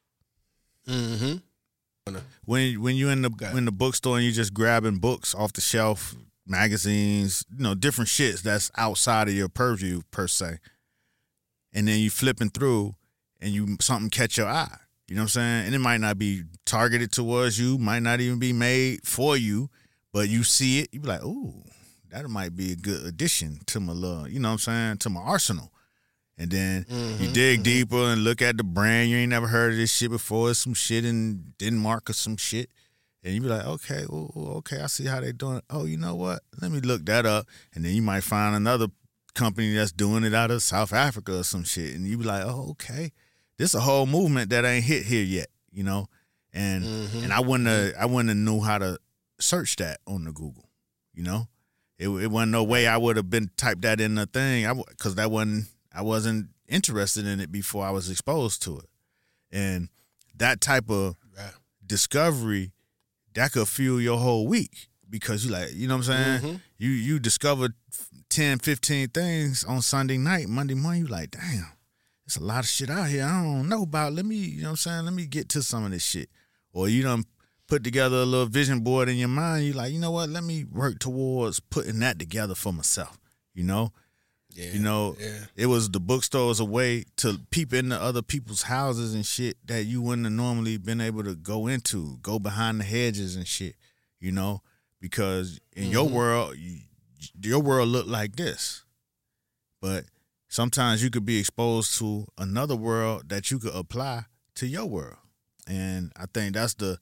Mm-hmm. When when you're in the Okay. in the bookstore and you're just grabbing books off the shelf, magazines, you know, different shits that's outside of your purview per se. And then you flipping through and you something catch your eye. You know what I'm saying? And it might not be targeted towards you, might not even be made for you, but you see it, you be like, ooh, that might be a good addition to my little, you know what I'm saying, to my arsenal. And then you dig deeper and look at the brand. You ain't never heard of this shit before. It's some shit in Denmark or some shit. And you be like, okay, ooh, ooh, okay, I see how they doing it. Oh, you know what? Let me look that up. And then you might find another company that's doing it out of South Africa or some shit. And you be like, oh, okay. This a whole movement that ain't hit here yet, you know? And and I wouldn't have, I wouldn't have knew how to search that on the Google, you know? It it wasn't no way I would have been typed that in the thing. I because that wasn't I wasn't interested in it before I was exposed to it. And that type of Right. discovery, that could fuel your whole week because you like, you know what I'm saying? Mm-hmm. You you discovered ten, fifteen things on Sunday night, Monday morning, you like, damn, there's a lot of shit out here I don't know about. Let me, you know what I'm saying? Let me get to some of this shit. Or you done put together a little vision board in your mind. You like, you know what? Let me work towards putting that together for myself, you know? Yeah. You know, Yeah. it was the bookstore as a way to peep into other people's houses and shit that you wouldn't have normally been able to go into, go behind the hedges and shit, you know, because in your world, you, your world looked like this. But sometimes you could be exposed to another world that you could apply to your world. And I think that's the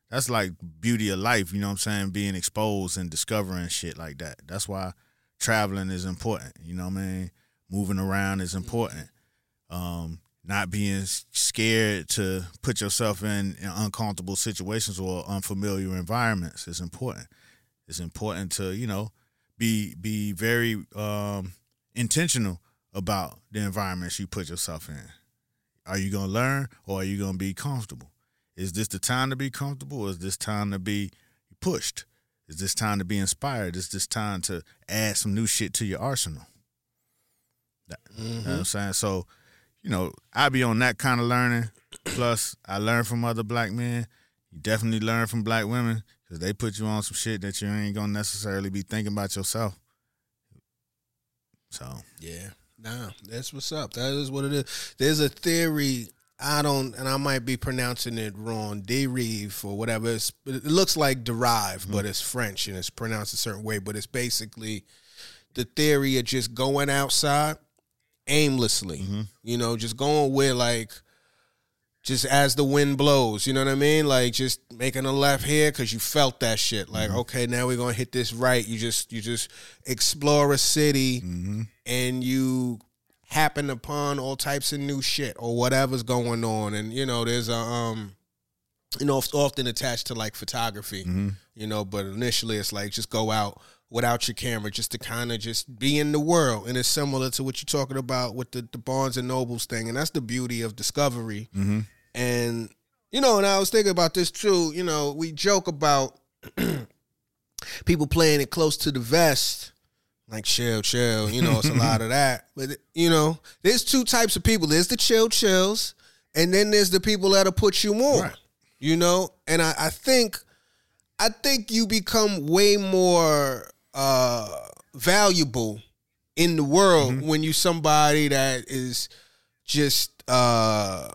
that's like beauty of life, you know what I'm saying? Being exposed and discovering shit like that. That's why traveling is important, you know what I mean? Moving around is important. Um, not being scared to put yourself in, in uncomfortable situations or unfamiliar environments is important. It's important to, you know, be be very um, intentional about the environments you put yourself in. Are you going to learn or are you going to be comfortable? Is this the time to be comfortable or is this time to be pushed? Is this time to be inspired? Is this time to add some new shit to your arsenal? That, mm-hmm. You know what I'm saying? So, you know, I be on that kind of learning. Plus, I learn from other black men. You definitely learn from black women because they put you on some shit that you ain't going to necessarily be thinking about yourself. So. Yeah. Nah, that's what's up. That is what it is. There's a theory, I don't, and I might be pronouncing it wrong, derive or whatever. It's, it looks like derive, mm-hmm. but it's French and it's pronounced a certain way. But it's basically the theory of just going outside aimlessly, mm-hmm. you know, just going where, like, just as the wind blows, you know what I mean? Like, just making a left here because you felt that shit. Like, mm-hmm. okay, now we're going to hit this right. You just you just explore a city mm-hmm. and you happen upon all types of new shit or whatever's going on. And, you know, there's a, um, you know, it's often attached to, like, photography, mm-hmm. you know, but initially it's like just go out without your camera just to kind of just be in the world. And it's similar to what you're talking about with the, the Barnes and Nobles thing. And that's the beauty of discovery. Mm-hmm. And, you know, and I was thinking about this too, you know, we joke about people playing it close to the vest, like chill, chill, you know, it's a lot of that. But, you know, there's two types of people. There's the chill chills, and then there's the people that'll put you on, right. you know? And I, I think, I think you become way more uh, valuable in the world mm-hmm. when you somebody that is just uh,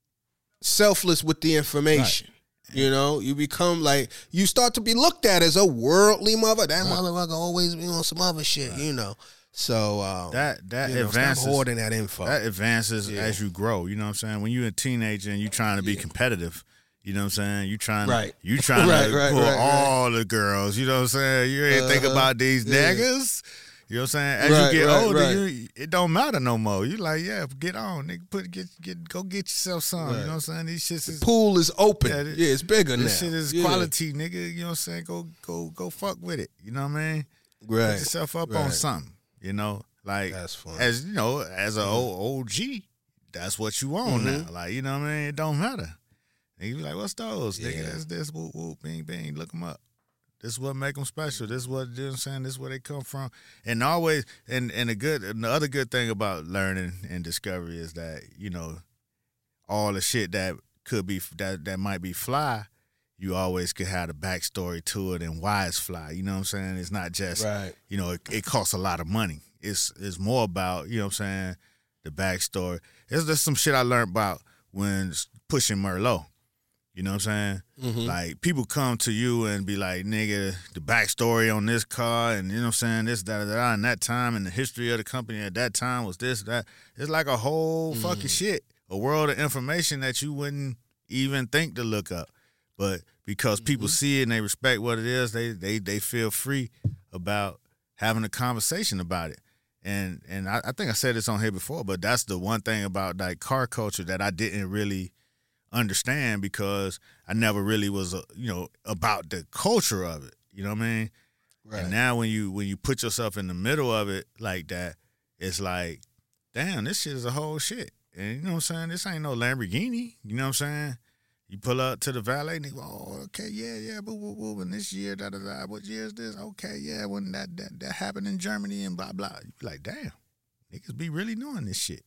selfless with the information. Right. You know, you become like, you start to be looked at as a worldly mother. That right. motherfucker always be on some other shit, right. you know. So um, that that you know, advances, stop hoarding that info. That advances yeah. as you grow. You know what I'm saying? When you're a teenager and you're trying to be yeah. competitive, you know what I'm saying? You trying to right. you trying right, to right, pull right, all right. the girls. You know what I'm saying? You ain't uh-huh. think about these yeah. niggas. You know what I'm saying? As right, you get right, older, right. You, it don't matter no more. You like, yeah, get on, nigga. Put get get go get yourself some. Right. You know what I'm saying? These shits is the pool is open. Yeah, this, yeah it's bigger this now. This shit is yeah. quality, nigga. You know what I'm saying? Go go go fuck with it. You know what I mean? Right. Put yourself up right. on something. You know, like that's fun. As you know, as an mm-hmm. O G, that's what you on mm-hmm. now. Like, you know what I mean? It don't matter. And you be like, what's those? Yeah. Nigga, that's this, whoop, whoop, bing, bing, look them up. This is what make them special. This is what, you know what I'm saying? This is where they come from. And always, and, and, the good, and the other good thing about learning and discovery is that, you know, all the shit that could be, that, that might be fly, you always could have the backstory to it and why it's fly. You know what I'm saying? It's not just, right. you know, it, it costs a lot of money. It's, it's more about, you know what I'm saying, the backstory. It's just some shit I learned about when pushing Merlot. You know what I'm saying? Mm-hmm. Like, people come to you and be like, nigga, the backstory on this car and, you know what I'm saying, this, that, that, that, and that time and the history of the company at that time was this, that. It's like a whole mm-hmm. fucking shit, a world of information that you wouldn't even think to look up. But because mm-hmm. people see it and they respect what it is, they they they feel free about having a conversation about it. And and I, I think I said this on here before, but that's the one thing about, like, car culture that I didn't really understand because I never really was, uh, you know, about the culture of it. You know what I mean? Right. And now when you when you put yourself in the middle of it like that, it's like, damn, this shit is a whole shit. And you know what I'm saying? This ain't no Lamborghini. You know what I'm saying? You pull up to the valet and they go, oh, okay, yeah, yeah, boo, boo, boo. And this year, da, da, da. What year is this? Okay, yeah, when that, that, that happened in Germany and blah, blah. You be like, damn, niggas be really knowing this shit.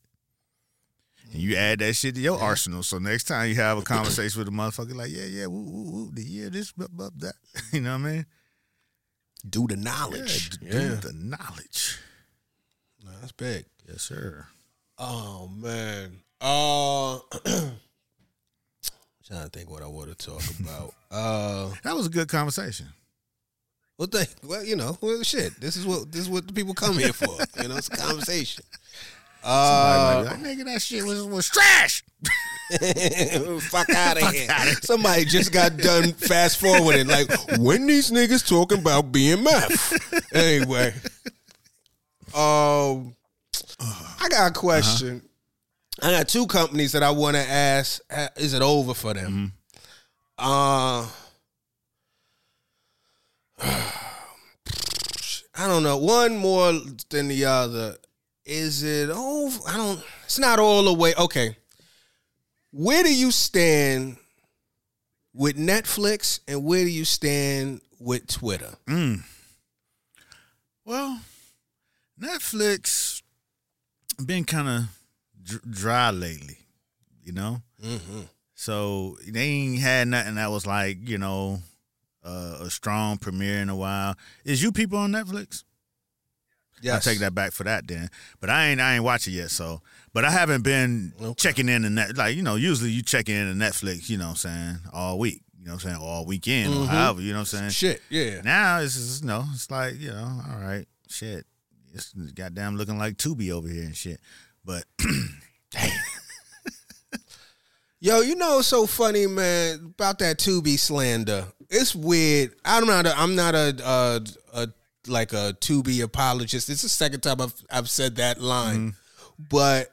And you add that shit to your arsenal. So next time you have a conversation with a motherfucker, like, yeah, yeah, woo, woo, woo, the year this, blah, blah, that. You know what I mean? Do the knowledge. Yeah, do yeah. the knowledge. No, that's big. Yes, sir. Oh, man. Uh, trying to think what I want to talk about. Uh, that was a good conversation. Well, thank, well, you know, well, shit. This is what this is what the people come here for. You know, it's a conversation. Uh, like, nigga, that shit was was trash. Fuck out of here. Somebody just got done fast forwarding. Like, when these niggas talking about B M F? Anyway. Um, I got a question. Uh-huh. I got two companies that I want to ask. Is it over for them? Mm-hmm. Uh, I don't know. One more than the other. Is it over? I don't. It's not all the way. Okay. Where do you stand with Netflix, and where do you stand with Twitter? Mm. Well, Netflix been kind of dr- dry lately, you know? Mm-hmm. So they ain't had nothing that was like, you know, uh, a strong premiere in a while. Is you people on Netflix? Yes. I take that back for that then. But I ain't I ain't watch it yet, so but I haven't been okay. checking in the net like, you know, usually you check in the Netflix, you know what I'm saying, all week. You know what I'm saying, all weekend mm-hmm. or however, you know what I'm saying? Shit, yeah. Now it's just, you know, it's like, you know, all right, shit. It's goddamn looking like Tubi over here and shit. But yo, you know what's so funny, man, about that Tubi slander? It's weird. I'm not a, I'm not a, a, a like a Tubi apologist. It's the second time I've I've said that line. Mm-hmm. But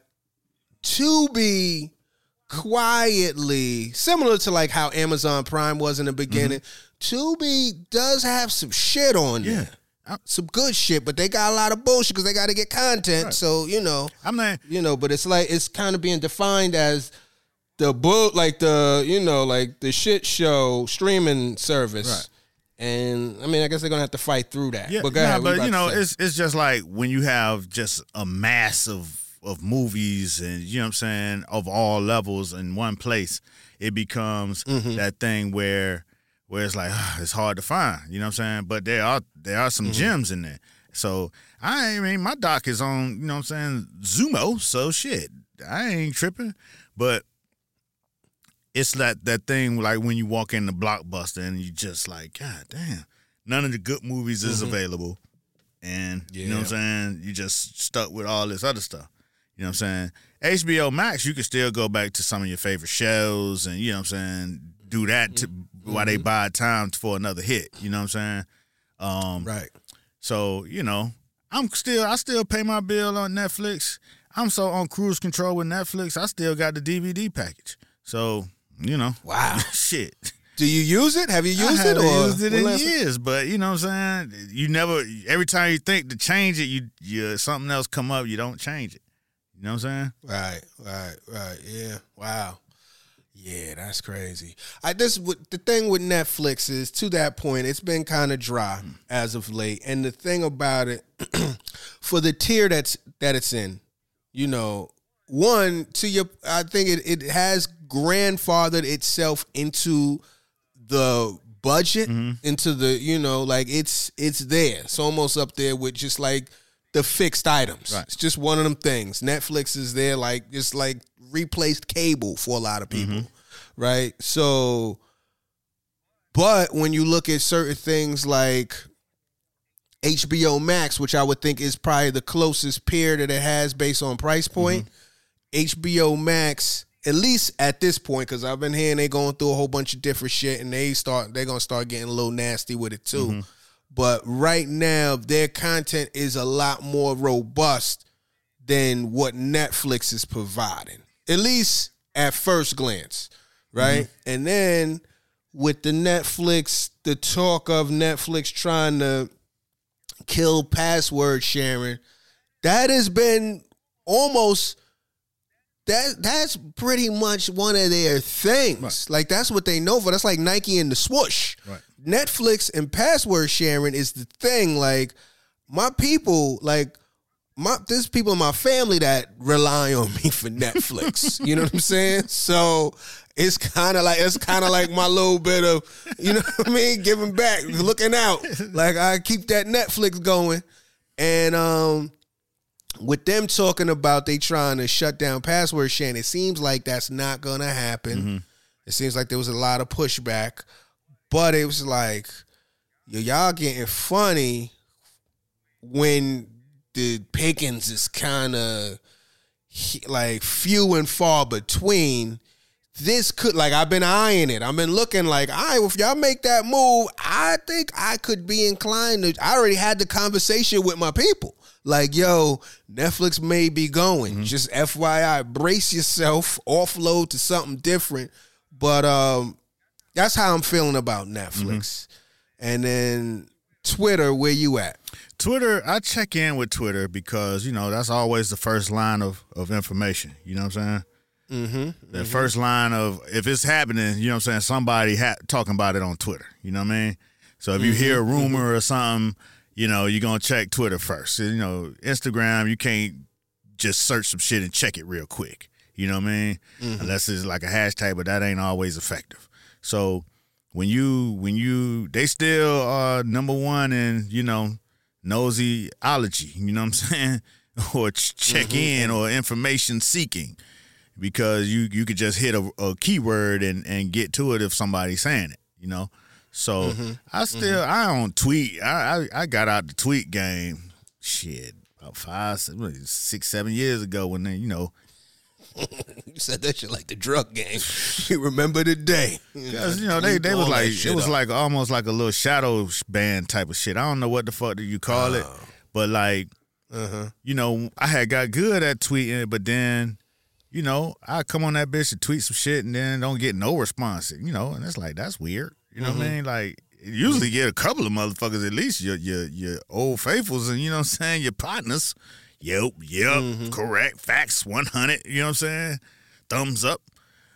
Tubi quietly, similar to like how Amazon Prime was in the beginning, mm-hmm. Tubi does have some shit on yeah. there. Some good shit, but they got a lot of bullshit because they got to get content. Right. So, you know, I'm not, you know, but it's like, it's kind of being defined as the bull, like the, you know, like the shit show streaming service. Right. And I mean, I guess they're gonna have to fight through that. Yeah, but go nah, ahead, but you know, it's it's just like when you have just a mass of of movies and you know what I'm saying of all levels in one place, it becomes mm-hmm. that thing where where it's like ugh, it's hard to find. You know what I'm saying? But there are there are some mm-hmm. gems in there. So I mean, my doc is on. You know what I'm saying? Zumo. So shit, I ain't tripping. But it's that, that thing like when you walk in the Blockbuster and you just like, God damn, none of the good movies is mm-hmm. available. And yeah. you know what I'm saying? You just stuck with all this other stuff. You know what I'm saying? H B O Max, you can still go back to some of your favorite shows and, you know what I'm saying, do that to, mm-hmm. while they buy time for another hit. You know what I'm saying? Um, right. So, you know, I'm still, I still pay my bill on Netflix. I'm so on cruise control with Netflix, I still got the D V D package. So, you know. Wow. Shit. Do you use it? Have you used I it? I or used it in years, but you know what I'm saying? You never, every time you think to change it, you, you something else come up, you don't change it. You know what I'm saying? Right, right, right. Yeah. Wow. Yeah, that's crazy. I this the thing with Netflix is, to that point, it's been kind of dry mm. as of late. And the thing about it, for the tier that's that it's in, you know, one, to your, I think it, it has grandfathered itself into the budget, mm-hmm. into the, you know, like it's it's there. It's almost up there with just like the fixed items. Right. It's just one of them things. Netflix is there, like it's like replaced cable for a lot of people, mm-hmm. right? So, but when you look at certain things like H B O Max, which I would think is probably the closest peer that it has based on price point, mm-hmm. H B O Max, at least at this point, because I've been hearing they going through a whole bunch of different shit, and they start they're gonna start getting a little nasty with it too. Mm-hmm. But right now, their content is a lot more robust than what Netflix is providing, at least at first glance, right? Mm-hmm. And then with the Netflix, the talk of Netflix trying to kill password sharing, that has been almost that that's pretty much one of their things. Right. Like that's what they know for. That's like Nike and the swoosh. Right. Netflix and password sharing is the thing. Like my people, like my there's people in my family that rely on me for Netflix. You know what I'm saying? So it's kind of like it's kind of like my little bit of, you know what I mean, giving back, looking out. Like I keep that Netflix going, and um. with them talking about they trying to shut down password sharing, it seems like that's not going to happen. Mm-hmm. It seems like there was a lot of pushback, but it was like, yo, y'all getting funny when the pickings is kind of like few and far between, this could, like, I've been eyeing it. I've been looking like, all right, well, if y'all make that move, I think I could be inclined to, I already had the conversation with my people. Like, yo, Netflix may be going. Mm-hmm. Just F Y I, brace yourself, offload to something different. But um, that's how I'm feeling about Netflix. Mm-hmm. And then Twitter, where you at? Twitter, I check in with Twitter because, you know, that's always the first line of, of information. You know what I'm saying? Mm-hmm, the mm-hmm. first line of, if it's happening, you know what I'm saying, somebody ha- talking about it on Twitter. You know what I mean? So if mm-hmm, you hear a rumor mm-hmm. or something, you know, you're going to check Twitter first. You know, Instagram, you can't just search some shit and check it real quick. You know what I mean? Mm-hmm. Unless it's like a hashtag, but that ain't always effective. So when you, when you, they still are number one in, you know, nosy-ology, you know what I'm saying? Or ch- check mm-hmm. in or information seeking. Because you, you could just hit a, a keyword and, and get to it if somebody's saying it, you know? So mm-hmm. I still, mm-hmm. I don't tweet. I, I I got out the tweet game, shit, about five, six, seven years ago when they, you know. You said that shit like the drug game. You remember the day. Because, you know, they, they was like, it was up. like almost like a little shadow band type of shit. I don't know what the fuck do you call uh, it. But like, uh-huh. you know, I had got good at tweeting, but then, you know, I come on that bitch and tweet some shit and then don't get no response, you know, and it's like, that's weird. You know mm-hmm. what I mean? Like, you usually get a couple of motherfuckers at least, your your your old faithfuls and, you know what I'm saying, your partners. Yep, yep, mm-hmm. correct, facts, one hundred, you know what I'm saying? Thumbs up.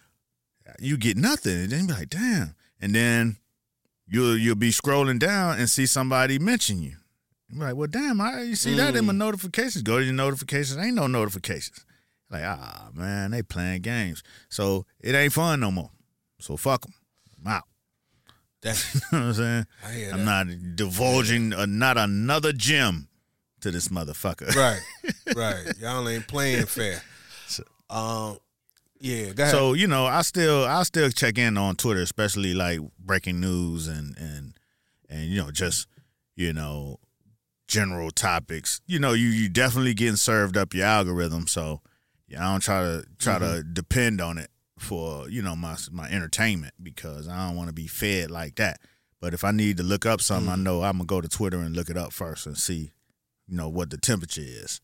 You get nothing. And then you be like, damn. And then you'll, you'll be scrolling down and see somebody mention you. You're like, well, damn, I you see mm. that in my notifications. Go to your notifications. Ain't no notifications. Like, ah, man, they playing games. So it ain't fun no more. So fuck them. I'm out. That's, you know what I'm saying? I hear I'm that. not divulging uh, not another gem to this motherfucker. Right, right. Y'all ain't playing fair. So, um, yeah, go ahead. So, you know, I still I still check in on Twitter, especially like breaking news and and and you know, just, you know, general topics. You know, you you definitely getting served up your algorithm, so yeah, I don't try to try mm-hmm. to depend on it for, you know, my my entertainment because I don't want to be fed like that. But if I need to look up something, mm-hmm. I know I'm gonna go to Twitter and look it up first and see, you know, what the temperature is,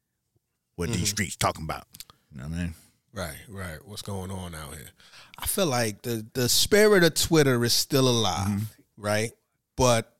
what mm-hmm. these streets talking about. You know what I mean? Right, right. What's going on out here? I feel like the the spirit of Twitter is still alive, mm-hmm. right? But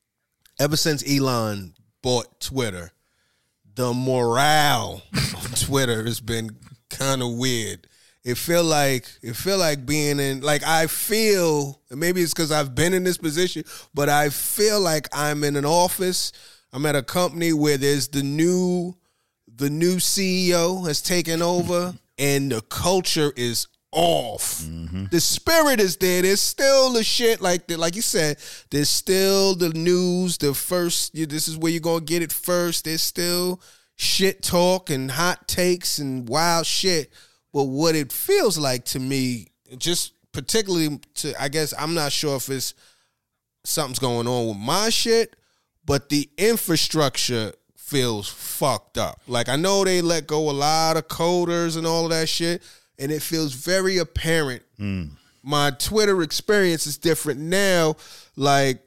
ever since Elon bought Twitter, the morale on Twitter has been kind of weird. It feel like it feel like being in, like I feel, and maybe it's because I've been in this position, but I feel like I'm in an office. I'm at a company where there's the new, the new C E O has taken over, and the culture is off. Mm-hmm. The spirit is there. There's still the shit, like the, like you said. There's still the news. The first, you, this is where you're gonna get it first. There's still shit talk and hot takes and wild shit. But what it feels like to me, just particularly to, I guess I'm not sure if it's something's going on with my shit, but the infrastructure feels fucked up. Like, I know they let go a lot of coders and all of that shit, and it feels very apparent. Mm. My Twitter experience is different now. Like,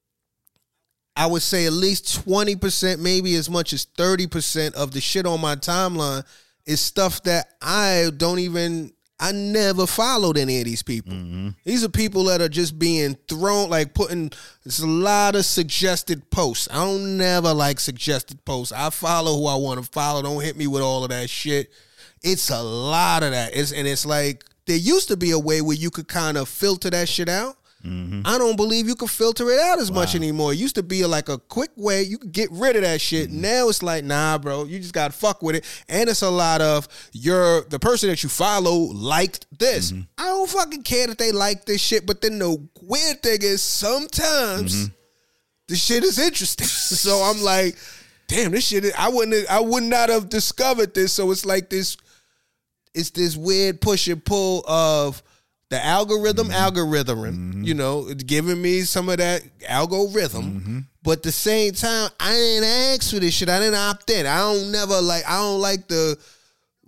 I would say at least twenty percent, maybe as much as thirty percent of the shit on my timeline is stuff that I don't even, I never followed any of these people. Mm-hmm. These are people that are just being thrown, like putting, there's a lot of suggested posts. I don't never like suggested posts. I follow who I want to follow. Don't hit me with all of that shit. It's a lot of that. It's, and it's like, there used to be a way where you could kind of filter that shit out. Mm-hmm. I don't believe you can filter it out as wow. much anymore. It used to be like a quick way you could get rid of that shit. Mm-hmm. Now it's like, nah, bro, you just gotta fuck with it. And it's a lot of your the person that you follow liked this. Mm-hmm. I don't fucking care that they like this shit. But then the weird thing is sometimes mm-hmm. the shit is interesting. So I'm like, damn, this shit. Is, I wouldn't. I would not have discovered this. So it's like this. It's this weird push and pull of the algorithm, mm-hmm. algorithm, mm-hmm. you know, giving me some of that algorithm. Mm-hmm. But at the same time, I didn't ask for this shit. I didn't opt in. I don't never like, I don't like the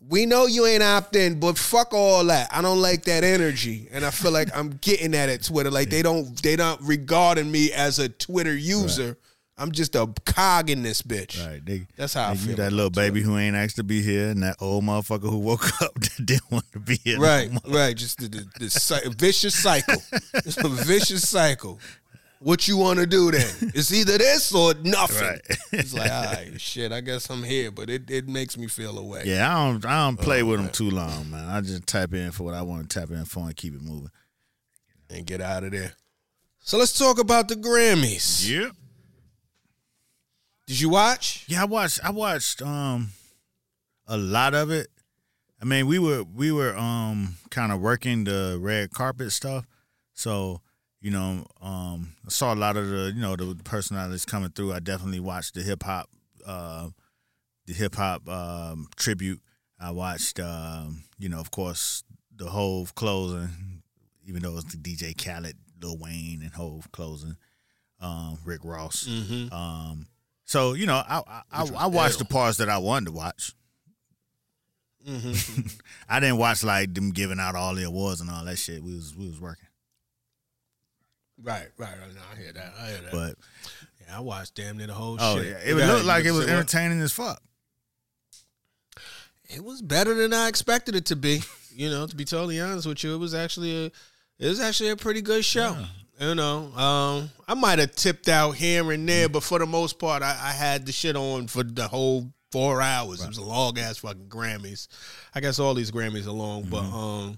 we know you ain't opt in, but fuck all that. I don't like that energy, and I feel like I'm getting that at Twitter. Like they don't, they don't regarding me as a Twitter user. Right. I'm just a cog in this bitch. Right. They, That's how I feel. You that little baby Twitter. Who ain't asked to be here, and that old motherfucker who woke up that didn't want to be here. Right. No right. Just the, the, the vicious cycle. It's a vicious cycle. What you want to do then? It's either this or nothing. Right. It's like, all right, shit, I guess I'm here, but it, it makes me feel away. Yeah, I don't I don't play oh, with man. them too long, man. I just tap in for what I want to tap in for and keep it moving. And get out of there. So let's talk about the Grammys. Yeah. Did you watch? Yeah, I watched I watched um a lot of it. I mean, we were we were um kind of working the red carpet stuff. So You know, um, I saw a lot of the, you know, the personalities coming through. I definitely watched the hip hop, uh, the hip hop um, tribute. I watched, um, you know, of course, the Hove closing, even though it was the D J Khaled, Lil Wayne, and Hove closing, um, Rick Ross. Mm-hmm. Um, so, you know, I I, I, I watched the parts that I wanted to watch. Mm-hmm. I didn't watch like them giving out all the awards and all that shit. We was we was working. Right, right, right. No, I hear that. I hear that. But yeah, I watched damn near the whole oh, shit. Yeah. It would look like it was entertaining as fuck. It was better than I expected it to be. You know, to be totally honest with you, it was actually a it was actually a pretty good show. Yeah. You know, um, I might have tipped out here and there, but for the most part, I, I had the shit on for the whole four hours. Right. It was a long ass fucking Grammys. I guess all these Grammys are long, mm-hmm. but um,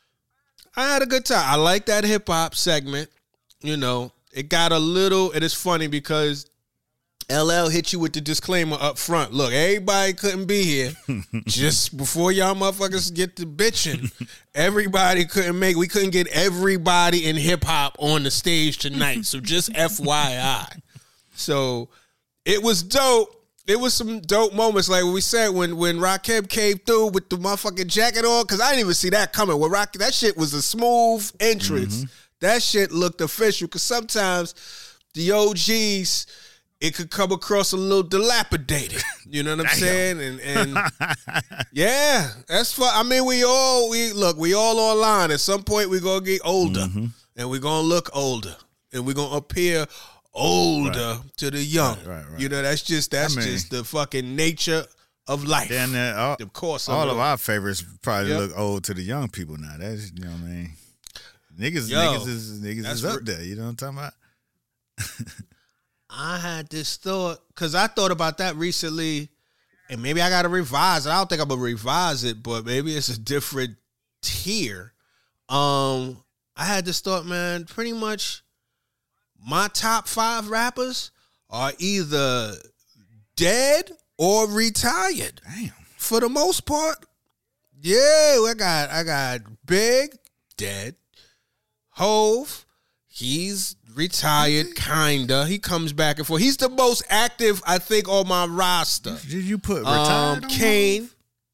I had a good time. I like that hip hop segment. You know, it got a little, it is funny because L L hit you with the disclaimer up front. Look, everybody couldn't be here. Just before y'all motherfuckers get to bitching, everybody couldn't make, we couldn't get everybody in hip hop on the stage tonight. So just F Y I. So it was dope. It was some dope moments, like what we said when when Rakim came through with the motherfucking jacket on, because I didn't even see that coming. When Rock, that shit was a smooth entrance. Mm-hmm. That shit looked official, because sometimes the O Gs, it could come across a little dilapidated. You know what I'm saying? And and yeah, that's fun. I mean, we all we look, we all online. At some point, we're gonna get older, mm-hmm. and we're gonna look older, and we're gonna appear older right. to the young. Right, right, right. You know, that's just that's I mean, just the fucking nature of life. Then uh, all, of course, all of our favorites probably yep. look old to the young people now. That's, you know what I mean. Niggas, Yo, niggas is niggas is up re- there. You know what I'm talking about? I had this thought, because I thought about that recently, and maybe I got to revise it. I don't think I'm going to revise it, but maybe it's a different tier. Um, I had this thought, man, pretty much my top five rappers are either dead or retired. Damn. For the most part. Yeah, I got I got Big, dead. Hove, he's retired, kinda. He comes back and forth. He's the most active, I think, on my roster. Did you put retired um, Kane.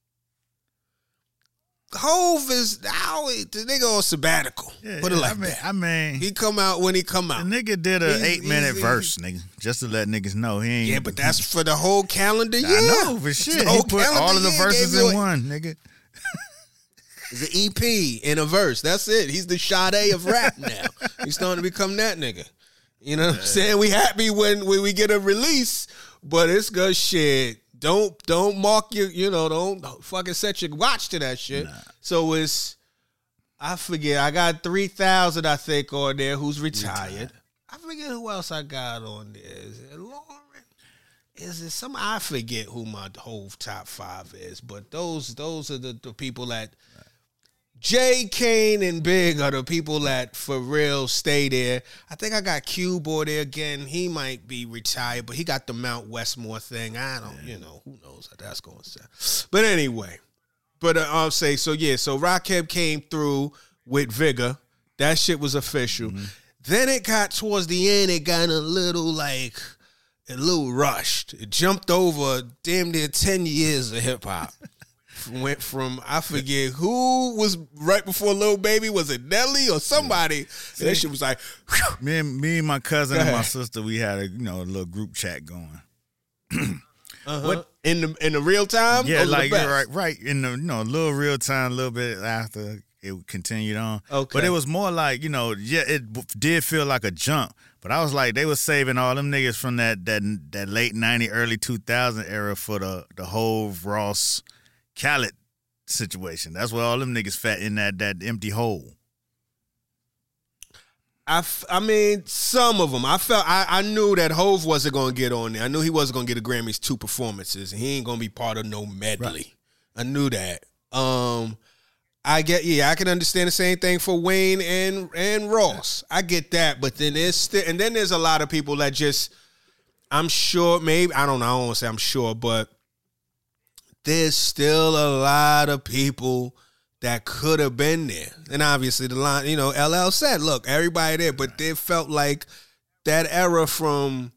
Hove is now the nigga on sabbatical. Yeah, put it yeah, like I mean, that. I mean, he come out when he come out. The nigga did a he's, eight minute he's, verse, he's, nigga, just to let niggas know he ain't. Yeah, but that's for the whole calendar year. I know for shit. He put all of the verses in one, nigga. It's an E P in a verse. That's it. He's the Sade of rap now. He's starting to become that nigga. You know what I'm saying? We happy when, when we get a release, but it's good shit. Don't don't mark your, you know, don't fucking set your watch to that shit. Nah. So it's, I forget, I got three thousand, I think, on there who's retired. retired. I forget who else I got on there. Is it Lauren? Is it some, I forget who my whole top five is, but those those are the, the people that, Jay, Kane, and Big are the people that for real stay there. I think I got Cube on there again. He might be retired, but he got the Mount Westmore thing. I don't, you know, who knows how that's going to sound. But anyway, but uh, I'll say, so yeah, so Rakim came through with vigor. That shit was official. Mm-hmm. Then it got towards the end, it got a little like, a little rushed. It jumped over damn near ten years of hip hop. Went from, I forget who was right before Lil Baby. Was it Nelly or somebody? See, that shit was like, whew. me and me and my cousin and my sister, we had a, you know, a little group chat going. Uh-huh. What in the in the real time? Yeah, Those are like the best. right, right in the you know a little real time, a little bit after it continued on. Okay, but it was more like you know, yeah, it did feel like a jump. But I was like, they were saving all them niggas from that that that late ninety, early two thousand era for the the whole Ross Khaled situation. That's where all them niggas fat in that that empty hole. I, f- I mean, some of them. I felt I, I knew that Hove wasn't gonna get on there. I knew he wasn't gonna get a Grammys two performances, and he ain't gonna be part of no medley. Right. I knew that. Um, I get yeah, I can understand the same thing for Wayne and and Ross. I get that, but then there's still and then there's a lot of people that just I'm sure maybe I don't know. I don't want to say I'm sure, but there's still a lot of people that could have been there. And obviously the line, you know, L L said, look, everybody there, but they felt like that era from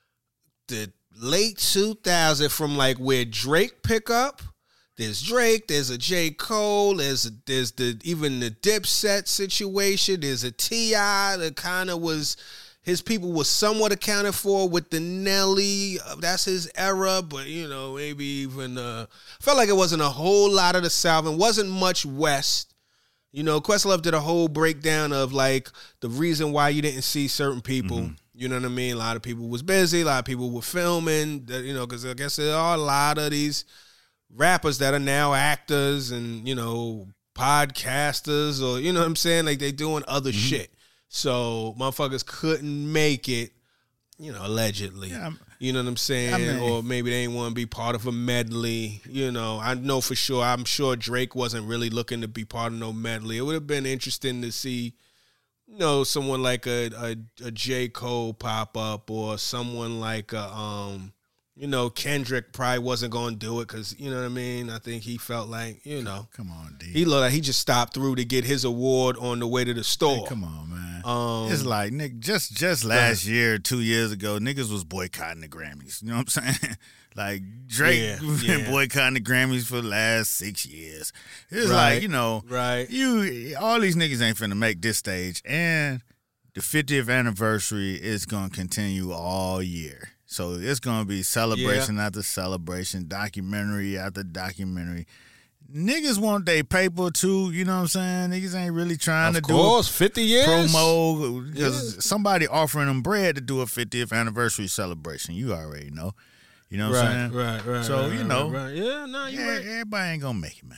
the late two thousands, from like where Drake pick up, there's Drake, there's a J. Cole, there's a, there's the even the Dipset situation, there's a T I that kind of was, his people was somewhat accounted for with the Nelly. That's his era, but, you know, maybe even... Uh, felt like it wasn't a whole lot of the South and wasn't much West. You know, Questlove did a whole breakdown of, like, the reason why you didn't see certain people. Mm-hmm. You know what I mean? A lot of people was busy. A lot of people were filming, you know, because I guess there are a lot of these rappers that are now actors and, you know, podcasters or, you know what I'm saying? Like, they doing other mm-hmm. shit. So motherfuckers couldn't make it, you know, allegedly. Yeah, you know what I'm saying? I mean, or maybe they didn't want to be part of a medley. You know, I know for sure. I'm sure Drake wasn't really looking to be part of no medley. It would have been interesting to see, you know, someone like a a, a J. Cole pop up, or someone like a, um, you know, Kendrick probably wasn't going to do it because, you know what I mean? I think he felt like, you know. Come on, D. He looked like he just stopped through to get his award on the way to the store. Hey, come on, man. Um, it's like, Nick, just just last uh, year, two years ago, niggas was boycotting the Grammys. You know what I'm saying? Like, Drake yeah, been yeah. boycotting the Grammys for the last six years. It's right, like, you know, right. you all these niggas ain't finna make this stage. And the fiftieth anniversary is going to continue all year. So it's going to be celebration yeah. after celebration, documentary after documentary. Niggas want their paper too, you know what I'm saying? Niggas ain't really trying of to course, do fifty years promo because yeah. somebody offering them bread to do a fiftieth anniversary celebration. You already know. You know what right, I'm saying? Right, right, So, right, you know. Right, right. Yeah, no, you yeah, right. Everybody ain't going to make it, man.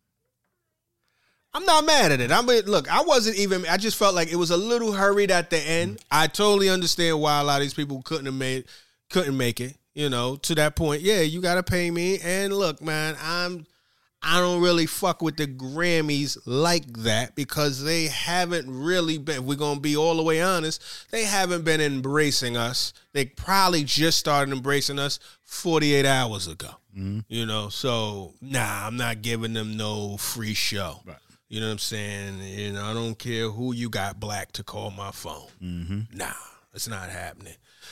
I'm not mad at it. I mean, look, I wasn't even, I just felt like it was a little hurried at the end. Mm-hmm. I totally understand why a lot of these people couldn't have made, couldn't make it, you know, to that point. Yeah, you got to pay me. And look, man, I'm, I don't really fuck with the Grammys like that because they haven't really been, if we're going to be all the way honest, they haven't been embracing us. They probably just started embracing us forty-eight hours ago, mm-hmm. you know, so nah, I'm not giving them no free show. Right. You know what I'm saying? You know, I don't care who you got black to call my phone. Mm-hmm. Nah, it's not happening.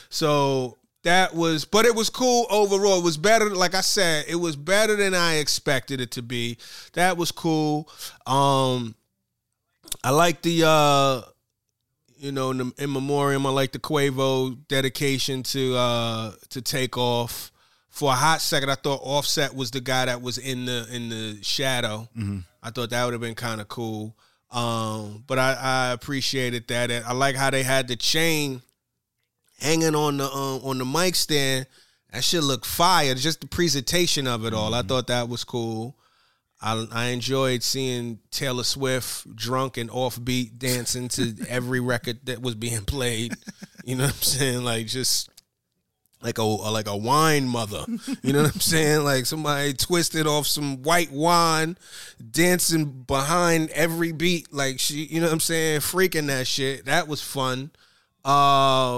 So that was, but it was cool overall. It was better, like I said, it was better than I expected it to be. That was cool. Um, I like the, uh, you know, in, the, in memoriam, I like the Quavo dedication to uh, to Takeoff. For a hot second, I thought Offset was the guy that was in the in the shadow. Mm-hmm. I thought that would have been kind of cool. Um, but I, I appreciated that. I like how they had the chain hanging on the um, on the mic stand. That shit looked fire. Just the presentation of it all. Mm-hmm. I thought that was cool. I, I enjoyed seeing Taylor Swift drunk and offbeat dancing to every record that was being played. You know what I'm saying? Like just like a like a wine mother. You know what I'm saying? Like somebody twisted off some white wine, dancing behind every beat. Like she, you know what I'm saying? Freaking that shit. That was fun. Uh,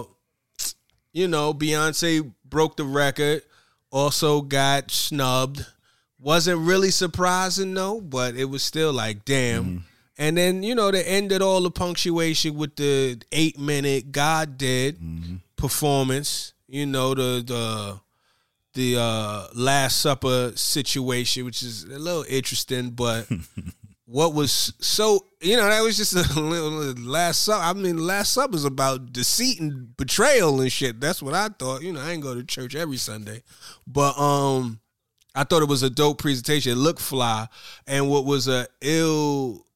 you know, Beyonce broke the record. Also got snubbed. Wasn't really surprising, though, but it was still like, damn. Mm-hmm. And then, you know, they ended all the punctuation with the eight-minute God Did mm-hmm. performance. You know, the the the uh, Last Supper situation, which is a little interesting, but what was so, you know, that was just a little Last Supper. I mean, Last Supper is about deceit and betrayal and shit. That's what I thought. You know, I ain't go to church every Sunday, but um, I thought it was a dope presentation. It looked fly, and what was a ill,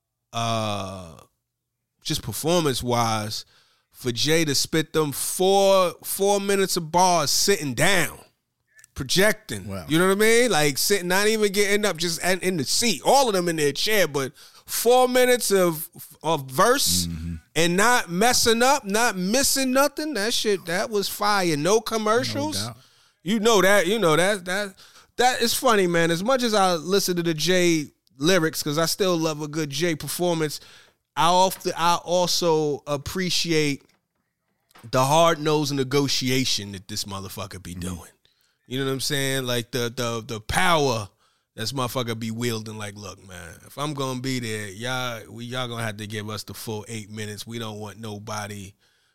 uh, just performance wise, for Jay to spit them four four minutes of bars sitting down. Projecting, wow. You know what I mean? Like sitting, not even getting up, just in the seat. All of them in their chair, but four minutes of of verse mm-hmm. and not messing up, not missing nothing. That shit, that was fire. No commercials. No you know that. You know that. That that is funny, man. As much as I listen to the Jay lyrics, because I still love a good Jay performance, I often I also appreciate the hard nosed negotiation that this motherfucker be doing. Mm-hmm. You know what I'm saying? Like the the the power that's motherfucker be wielding. Like, look, man, if I'm gonna be there, y'all we y'all gonna have to give us the full eight minutes. We don't want nobody,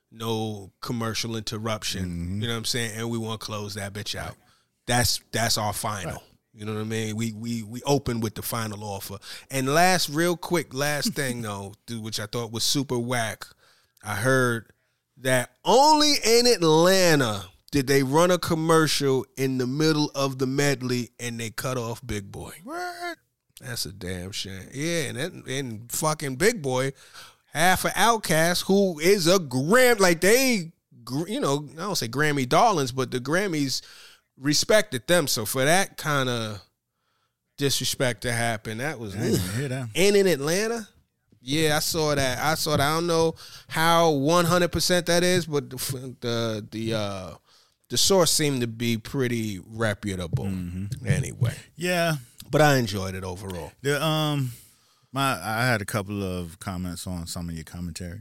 no commercial interruption. Mm-hmm. You know what I'm saying? And we want to close that bitch out. Right. That's that's our final. Right. You know what I mean? We we we open with the final offer. And last, real quick, last thing though, which I thought was super whack. I heard that only in Atlanta did they run a commercial in the middle of the medley and they cut off Big Boy. What? That's a damn shame. Yeah, and that, and fucking Big Boy, half an Outkast, who is a Gram, like they, you know, I don't say Grammy darlings, but the Grammys respected them. So for that kind of disrespect to happen, that was, I didn't hear that. And in Atlanta. Yeah, I saw that. I saw that. I don't know how one hundred percent that is, but the the, the uh the source seemed to be pretty reputable. Mm-hmm. Anyway. Yeah. But I enjoyed it overall. The um my I had a couple of comments on some of your commentary.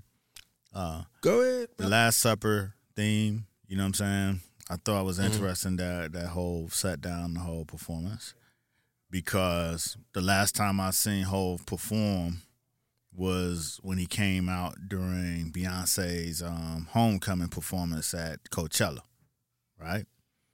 Uh Go ahead. The Last Supper theme, you know what I'm saying? I thought it was interesting mm-hmm. that that whole set down, the whole performance. Because the last time I seen Hov perform was when he came out during Beyonce's um, homecoming performance at Coachella. Right?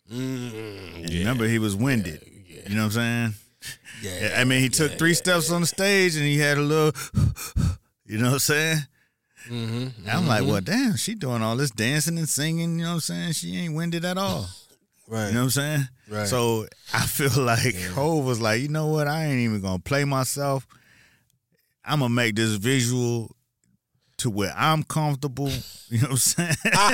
Mm, and yeah, remember, he was winded. Yeah, yeah. You know what I'm saying? Yeah. I mean, he took yeah, three yeah, steps yeah. on the stage and he had a little, you know what I'm saying? Mm-hmm, and I'm mm-hmm. like, well, damn, she doing all this dancing and singing, you know what I'm saying? She ain't winded at all. Right. You know what I'm saying? Right. So I feel like yeah. Hov was like, you know what? I ain't even going to play myself. I'm going to make this visual to where I'm comfortable. You know what I'm saying?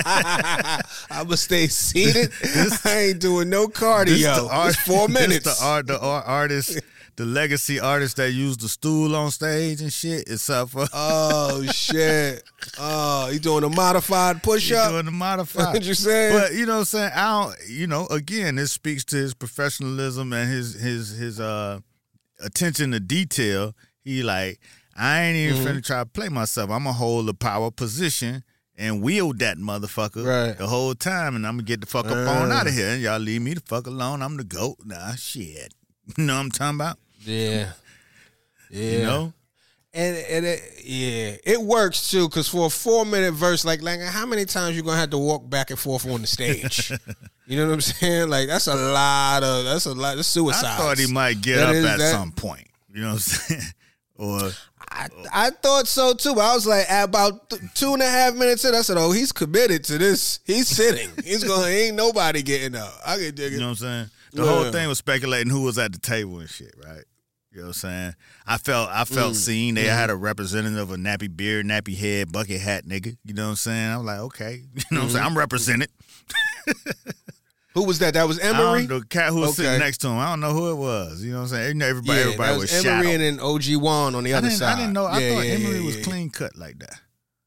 I'm going to stay seated. This, I ain't doing no cardio. Art, it's four minutes. This the, art, the art, artist, the legacy artist that used the stool on stage and shit. It's up for. Oh, shit. Oh, you doing a modified push-up? doing a modified. What you saying? But, you know what I'm saying? I don't, you know, again, this speaks to his professionalism and his, his, his uh, attention to detail. He like, I ain't even mm-hmm. finna try to play myself. I'm going to hold the power position and wield that motherfucker right. the whole time, and I'm going to get the fuck up uh. on out of here. And y'all leave me the fuck alone. I'm the GOAT. Nah, shit. You know what I'm talking about? Yeah. Yeah. You know? And, and it, yeah, it works, too, because for a four-minute verse, like, like, how many times you going to have to walk back and forth on the stage? You know what I'm saying? Like, that's a lot of, that's a lot of suicide. I thought he might get that up at that. some point. You know what I'm saying? Or I, I thought so too, but I was like, at about th- two and a half minutes in, I said, "Oh, he's committed to this. He's sitting. He's going. Ain't nobody getting up. I can dig it." You know what I'm saying? The yeah. whole thing was speculating who was at the table and shit, right? You know what I'm saying? I felt, I felt mm. seen. They mm. had a representative, a nappy beard, nappy head, bucket hat, nigga. You know what I'm saying? I'm like, okay, you know what mm-hmm. I'm saying? I'm represented. Who was that? That was Emery? I don't know, the cat who was okay. sitting next to him. I don't know who it was. You know what I'm saying? Everybody, yeah, everybody that was, was Emery shadow. and then O G Wan on the other I side. I didn't know. I yeah, thought yeah, Emery yeah, was yeah. clean cut like that.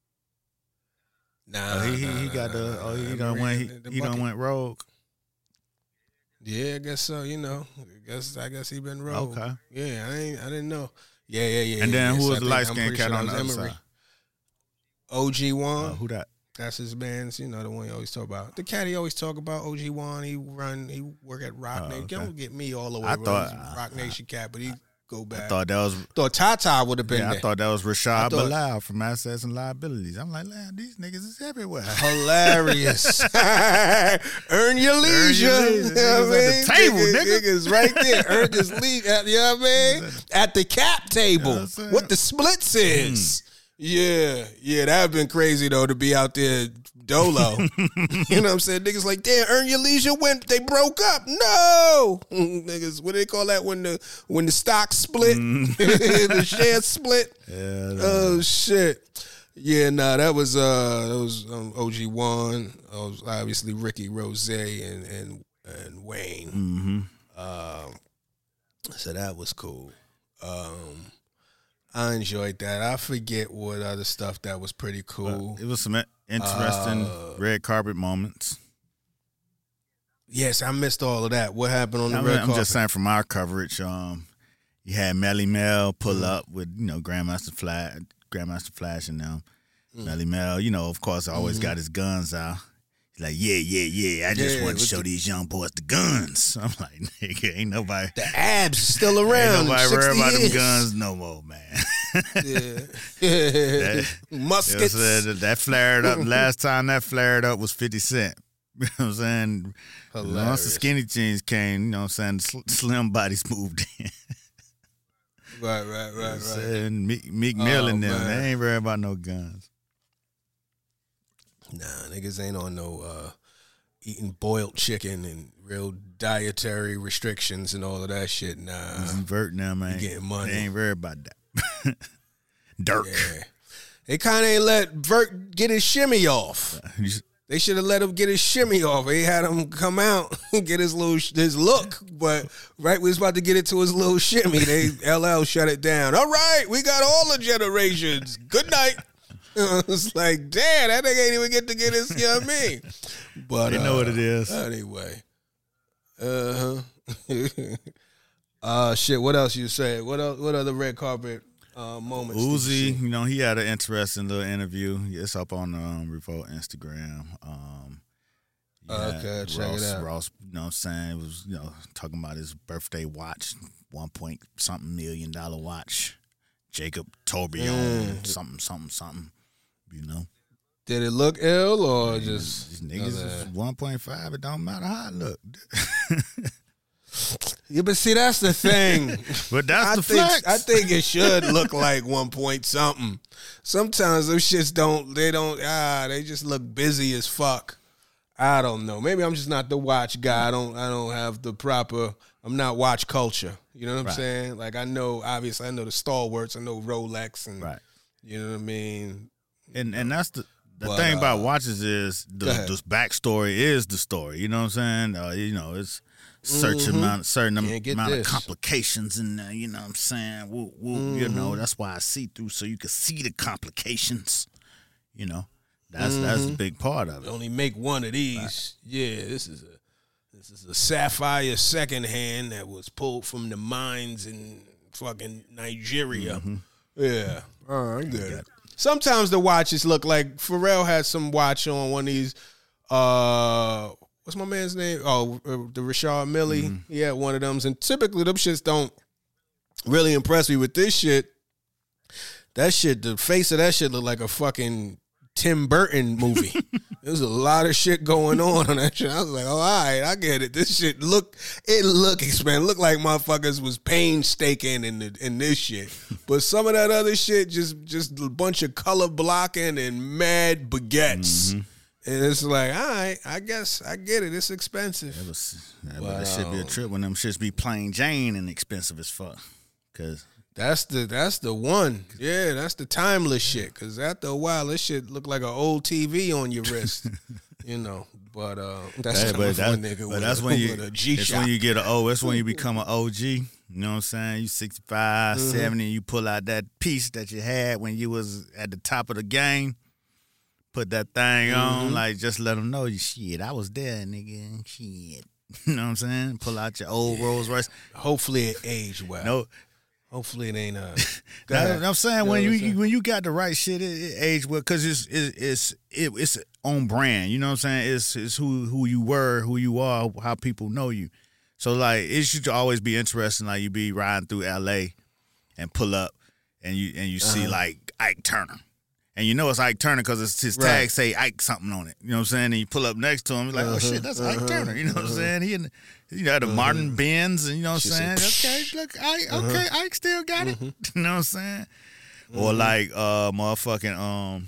Nah, oh, he, he, nah, he got nah, the. Oh, he nah, done went. He, the he done went rogue. Yeah, I guess so. You know, I guess I guess he been rogue. Okay. Yeah, I ain't. I didn't know. Yeah, yeah, yeah. And then yeah, who so was the light skinned cat sure on the other Emery. side? O G Wan. Uh, who that? That's his bands, you know, the one you always talk about. The cat he always talk about, O G Wan, he run, he work at Rock oh, Nation. okay. Don't get me all the way. I Bro. thought He's a Rock Nation cat, but he go back. I thought that was thought Tata would have been yeah, there. I thought that was Rashad thought, Bilal from Assets and Liabilities. I'm like, man, these niggas is everywhere. Hilarious. Earn your leisure. Earn your leisure. You know what I Niggas mean? at the table, niggas, nigga. Niggas right there. Earn his leisure. You know what I mean? At the cap table. You know what I'm what the splits is. Mm. Yeah. Yeah, that would have been crazy, though, to be out there dolo. You know what I'm saying? Niggas like, damn, earn your leisure when they broke up. No. Niggas, what do they call that when the when the stock split? Mm. The share split? Yeah, oh, shit. Yeah, nah, that was uh that was um, O G one. That was obviously Ricky Rose and and and Wayne. Mm-hmm. Um, so that was cool. Um, I enjoyed that. I forget what other stuff that was pretty cool. But it was some interesting uh, red carpet moments. Yes, I missed all of that. What happened on the I mean, red I'm carpet? just saying from our coverage, um, you had Melly Mel pull Mm-hmm. up with, you know, Grandmaster Flash, Grandmaster Flash and them. Mm. Melly Mel, you know, of course, always Mm-hmm. got his guns out. He's like, yeah, yeah, yeah. I just Yeah, want to with show the- these young boys the guns. I'm like, nigga, ain't nobody, The abs still around. ain't nobody worried about them years. guns no more, man. Yeah. yeah. That- Muskets. It was, uh, that flared up. Last time that flared up was fifty Cent. You know what I'm saying? Hilarious. Once the skinny jeans came, you know what I'm saying, sl- slim bodies moved in. Right, right, right, right. And Meek, Meek Oh, Mill and them, man. they ain't worried about no guns. Nah, niggas ain't on no uh, eating boiled chicken and real dietary restrictions and all of that shit. Nah. He's inverting them, man. getting money. They ain't worried about that. Dirk. Yeah. They kind of ain't let Vert get his shimmy off. They should have let him get his shimmy off. They had him come out and get his little his look, but right when he was about to get into his little shimmy, they L L shut it down. All right, we got all the generations. Good night. It's like, damn, that nigga ain't even get to get his, you know what I mean? But They know uh, what it is. Anyway. Uh-huh. uh shit, what else you say? What else, what other red carpet uh, moments? did you see? Uzi, you know, he had an interesting little interview. It's up on the um, Revolt Instagram. Um, you Oh, had okay, check Ross, it out. Ross, you know what I'm saying, was, you know, talking about his birthday watch, one point something million dollar watch. Jacob Tourbillon, Mm. something, something, something, you know. Did it look ill or just These niggas is one point five, it don't matter how it look. Yeah, but see, that's the thing. But that's I the think flex. I think it should look like one point something. Sometimes those shits don't. They don't. Ah, they just look busy as fuck. I don't know. Maybe I'm just not the watch guy. I don't. I don't have the proper. I'm not watch culture. You know what I'm Right. saying? Like I know. Obviously, I know the stalwarts. I know Rolex and. Right. You know what I mean? And and that's the the But, thing uh, about watches is the go ahead. this backstory is the story. You know what I'm saying? Uh, you know, it's certain Mhm. amount certain am- Can't get amount this. of complications in there. You know what I'm saying? Woo, woo, You know, Mm-hmm. that's why I see through so you can see the complications. You know, that's that's Mm-hmm. a big part of it. Only make one of these. Yeah, this is a this is a sapphire secondhand that was pulled from the mines in fucking Nigeria. Mm-hmm. Yeah, all right, I get it. Sometimes the watches look like Pharrell had some watch on one of these. Uh, what's my man's name? Oh, uh, the Rashad Millie. Mm-hmm. He had one of them, and typically them shits don't really impress me. With this shit, that shit, the face of that shit looked like a fucking Tim Burton movie. There's a lot of shit going on on that shit. I was like, oh, all right, I get it. This shit look, it look, man, look like motherfuckers was painstaking in the in this shit. But some of that other shit, just just a bunch of color blocking and mad baguettes. Mm-hmm. And it's like, all right, I guess I get it. It's expensive. That was that, Wow. that should be a trip when them shits be plain Jane and expensive as fuck. Cause That's the that's the one. Yeah, that's the timeless shit. Cause after a while, this shit look like an old T V on your wrist. You know. But uh, that's Hey, coming but, from that, a nigga but with, that's a, when you with a G it's shot. when you get an O. That's when you become an O G. You know what I'm saying? You sixty-five, Mm-hmm. seventy, you pull out that piece that you had when you was at the top of the game. Put that thing Mm-hmm. on, like just let them know you shit. I was there, nigga. Shit. You know what I'm saying? Pull out your old Rolls Royce. Hopefully it aged well. No, Hopefully it ain't uh. go Now, ahead. I'm saying You know when what you, I'm saying? when you got the right shit, it, it aged well because it's it, it's it, it's on brand. You know what I'm saying? It's it's who who you were, who you are, how people know you. So like it should always be interesting. Like you be riding through L A and pull up, and you and you see Uh-huh. like Ike Turner. And you know it's Ike Turner because it's his tag Right. say Ike something on it. You know what I'm saying? And you pull up next to him, you're like, oh Uh-huh, shit, that's Ike uh-huh, Turner. You know what I'm uh-huh. saying? He in, you know, the Martin Benz, and you know what She I'm saying? said, Okay, look, Ike, okay, Ike still got it. Mhm. You know what I'm saying? Or like uh motherfucking um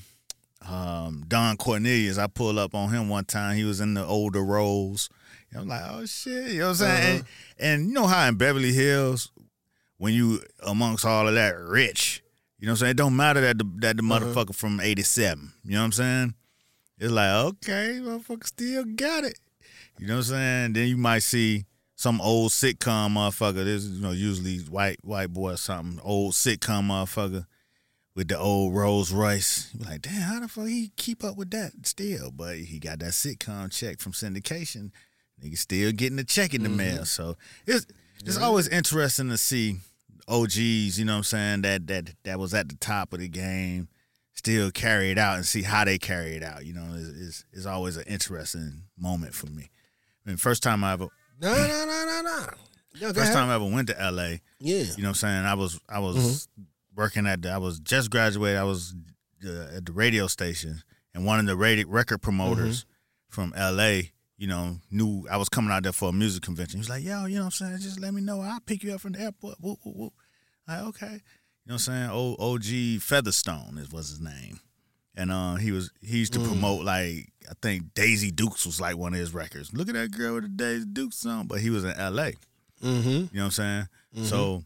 um Don Cornelius. I pulled up on him one time. He was in the older roles. I'm like, oh shit, you know what I'm saying? Uh-huh. And, and you know how in Beverly Hills, when you amongst all of that rich, you know what I'm saying? It don't matter that the that the Uh-huh. motherfucker from eighty-seven. You know what I'm saying? It's like, okay, motherfucker still got it. You know what I'm saying? Then you might see some old sitcom motherfucker. This is, you know, usually white white boy or something. Old sitcom motherfucker with the old Rolls Royce. You be like, damn, how the fuck he keep up with that still? But he got that sitcom check from syndication. Nigga still getting the check in the Mm-hmm. mail. So it's it's always interesting to see O Gs, you know what I'm saying, that that that was at the top of the game, still carry it out and see how they carry it out. You know, is is is always an interesting moment for me. I mean, first time I ever No, no, no, no, no. Yo, go first ahead. time I ever went to L A, Yeah. you know what I'm saying, I was I was Mm-hmm. working at the, I was just graduated, I was uh, at the radio station, and one of the radio, record promoters Mm-hmm. from L A, you know, knew I was coming out there for a music convention. He was like, yo, you know what I'm saying, just let me know. I'll pick you up from the airport. Whoop, whoop, whoop. Like, okay. You know what I'm saying? O- O G Featherstone is was his name. And uh, he was he used to Mm. promote, like, I think Daisy Dukes was like one of his records. Look at that girl with the Daisy Dukes song. But he was in L A. Mm-hmm. You know what I'm saying? So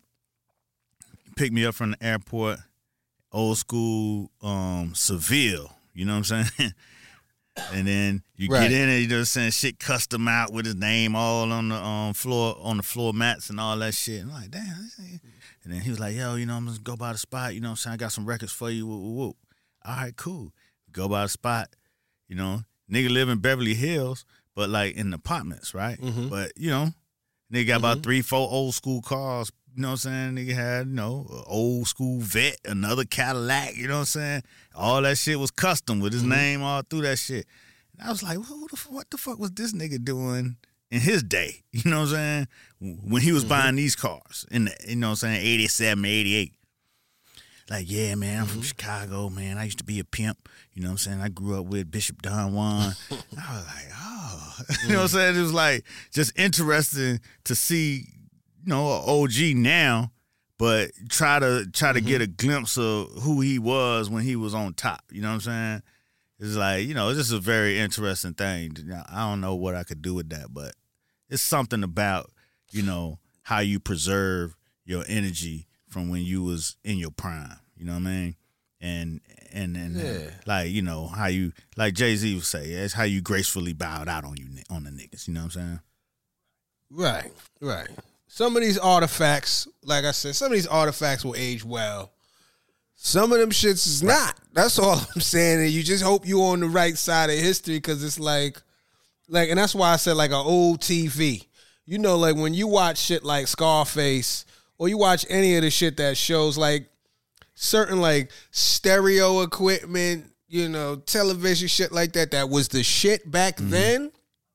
picked me up from the airport, old school um, Seville. You know what I'm saying? And then you Right. get in and you know what I'm saying, shit custom out with his name all on the um, floor on the floor mats and all that shit. And I'm like, damn. This ain't... And then he was like, yo, you know, I'm gonna go by the spot. You know what I'm saying? I got some records for you. Whoop, whoop, whoop. All right, cool. Go by the spot. You know, nigga live in Beverly Hills, but like in apartments, right? Mhm. But you know, nigga got about three, four old school cars. You know what I'm saying? Nigga had, you know, an old school vet, another Cadillac. You know what I'm saying? All that shit was custom with his name all through that shit. And I was like, what the, what the fuck was this nigga doing in his day? You know what I'm saying? When he was buying these cars in the, you know what I'm saying, eighty-seven, eighty-eight. Like, yeah, man, I'm from Chicago, man. I used to be a pimp. You know what I'm saying? I grew up with Bishop Don Juan. I was like, oh. You know what I'm saying? It was like just interesting to see, you know, an O G now, but try to try to get a glimpse of who he was when he was on top. You know what I'm saying? It's like, you know, it's just a very interesting thing. Now, I don't know what I could do with that, but it's something about, you know, how you preserve your energy from when you was in your prime. You know what I mean? And and and Yeah. like, you know, how you, like Jay-Z would say, it's how you gracefully bowed out on you on the niggas. You know what I'm saying? Right, right. Some of these artifacts, like I said, some of these artifacts will age well. Some of them shits is not. That's all I'm saying. And you just hope you're on the right side of history, because it's like, like, and that's why I said like an old T V. You know, like when you watch shit like Scarface, or you watch any of the shit that shows like certain like stereo equipment, you know, television shit like that, that was the shit back then.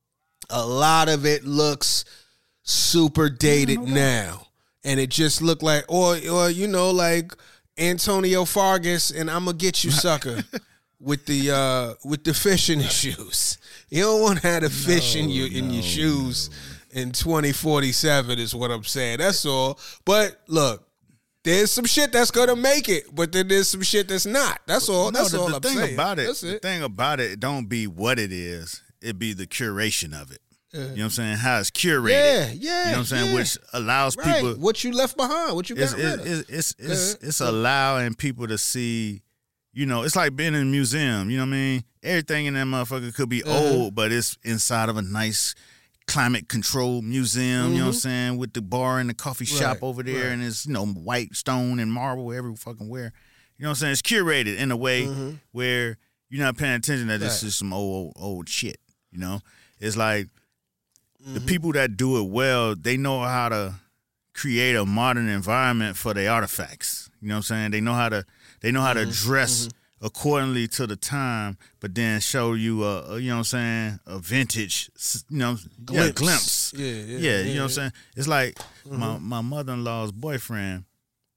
A lot of it looks super dated now. And it just looked like, or, or you know, like Antonio Fargas and I'm gonna get you sucker with the uh with the fish in his shoes. You don't want to have the fish in your in your shoes in twenty forty-seven is what I'm saying. That's all. But look, there's some shit that's gonna make it, but then there's some shit that's not. That's all. That's no, the, all the I'm thing saying. about it, That's the it. thing about it, don't be what it is. It be the curation of it. Yeah. You know what I'm saying? How it's curated. Yeah, yeah. You know what I'm saying? yeah. Which allows Right. people. What you left behind, what you got It's rid it's of. it's it's, it's, Yeah. it's allowing people to see. You know, it's like being in a museum. You know what I mean? Everything in that motherfucker could be Uh-huh. old, but it's inside of a nice climate controlled museum. You know what I'm saying? With the bar and the coffee shop Right, over there, right. and it's, you know, white stone and marble every fucking where. You know what I'm saying? It's curated in a way Mhm. where you're not paying attention that this Right. is some old, old old shit. You know, it's like the Mhm. people that do it well, they know how to create a modern environment for their artifacts. You know what I'm saying? They know how to they know how to dress accordingly to the time, but then show you a, a you know what I'm saying, a vintage, s- you know, yeah, glimpse. Yeah, yeah, Yeah, you know what I'm saying? It's like my Mm-hmm. my mother-in-law's boyfriend,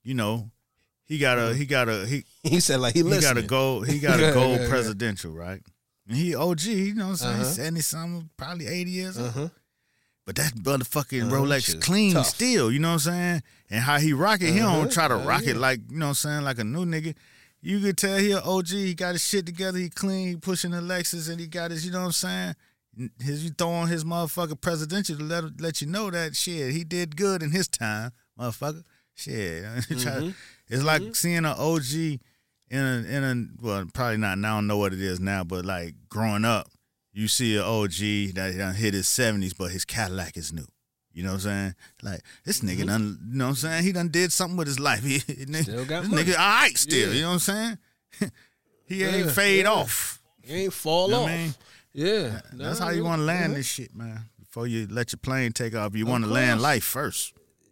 you know, he got a he got a he He said like he he listening. got a gold he got a Yeah, gold yeah, yeah. presidential, right? And he O G, you know what I'm saying? Uh-huh. seventy something, probably eighty years old. Uh-huh. But that motherfucking Uh-huh. Rolex Shit's clean tough. still, you know what I'm saying? And how he rock it, he Uh-huh. don't try to Uh, rock yeah. it like, you know what I'm saying, like a new nigga. You could tell he a O G, he got his shit together, he clean, he pushing the Lexus, and he got his, you know what I'm saying? His, you throw on his motherfucking presidential to let, let you know that shit, he did good in his time, motherfucker. Shit. Mm-hmm. It's like mm-hmm. seeing an O G in a, in a, well, probably not, now I don't know what it is now, but like growing up, you see an O G that done hit his seventies, but his Cadillac is new. You know what I'm saying? Like, this nigga mm-hmm. done, you know what I'm saying? He done did something with his life. He, still got this money. nigga all right still, Yeah. you know what I'm saying? he Yeah, ain't fade yeah. off. He ain't fall You know off. what I mean? Yeah. That's Nah, how you want to land uh-huh. this shit, man. Before you let your plane take off, you Of want to land course. life first.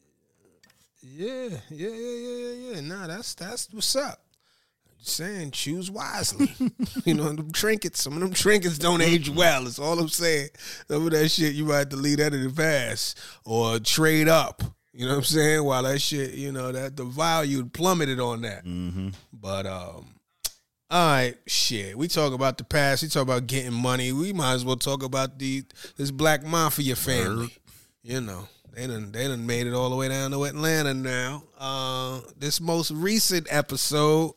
Yeah, yeah, yeah, yeah, yeah, yeah. Nah, that's that's what's up. Just saying, choose wisely. You know, them trinkets, some of them trinkets don't age well. That's all I'm saying. Some of that shit, you might have to leave that in the past or trade up. You know what I'm saying? While that shit, you know, that the value plummeted on that. Mm-hmm. But um, all right, shit. We talk about the past. We talk about getting money. We might as well talk about the this Black Mafia family. Word. You know. They done, they done made it all the way down to Atlanta now. Uh, this most recent episode,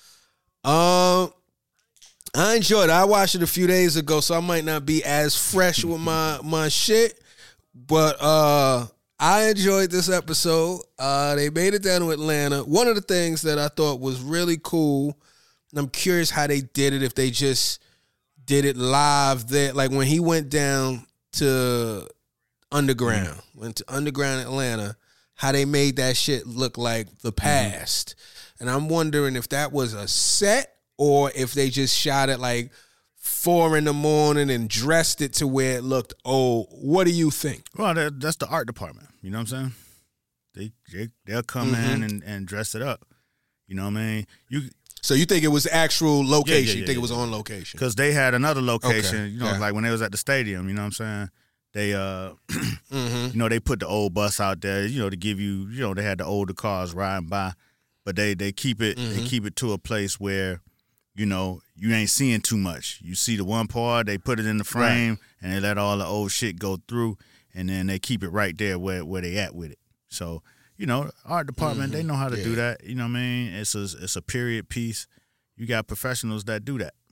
uh, I enjoyed it. I watched it a few days ago, so I might not be as fresh with my, my shit. But uh, I enjoyed this episode. Uh, they made it down to Atlanta. One of the things that I thought was really cool, and I'm curious how they did it, if they just did it live there. Like when he went down to Underground, went to Underground Atlanta, how they made that shit look like the past. Mm-hmm. And I'm wondering if that was a set or if they just shot it like four in the morning and dressed it to where it looked old. What do you think? Well, that, that's the art department. You know what I'm saying? They, they they'll come Mm-hmm. in and, and dress it up. You know what I mean? You So you think it was actual location? Yeah, yeah, yeah, you think yeah. it was on location? because they had another location. Okay, You know, yeah. like when they was at the stadium. You know what I'm saying? They uh, Mm-hmm. you know, they put the old bus out there. You know, to give you, you know, they had the older cars riding by, but they they keep it Mm-hmm. they keep it to a place where, you know, you ain't seeing too much. You see the one part, they put it in the frame, and they let all the old shit go through, and then they keep it right there where where they at with it. So, you know, art department, they know how to do Yeah. that. You know what I mean? It's a it's a period piece. You got professionals that do that.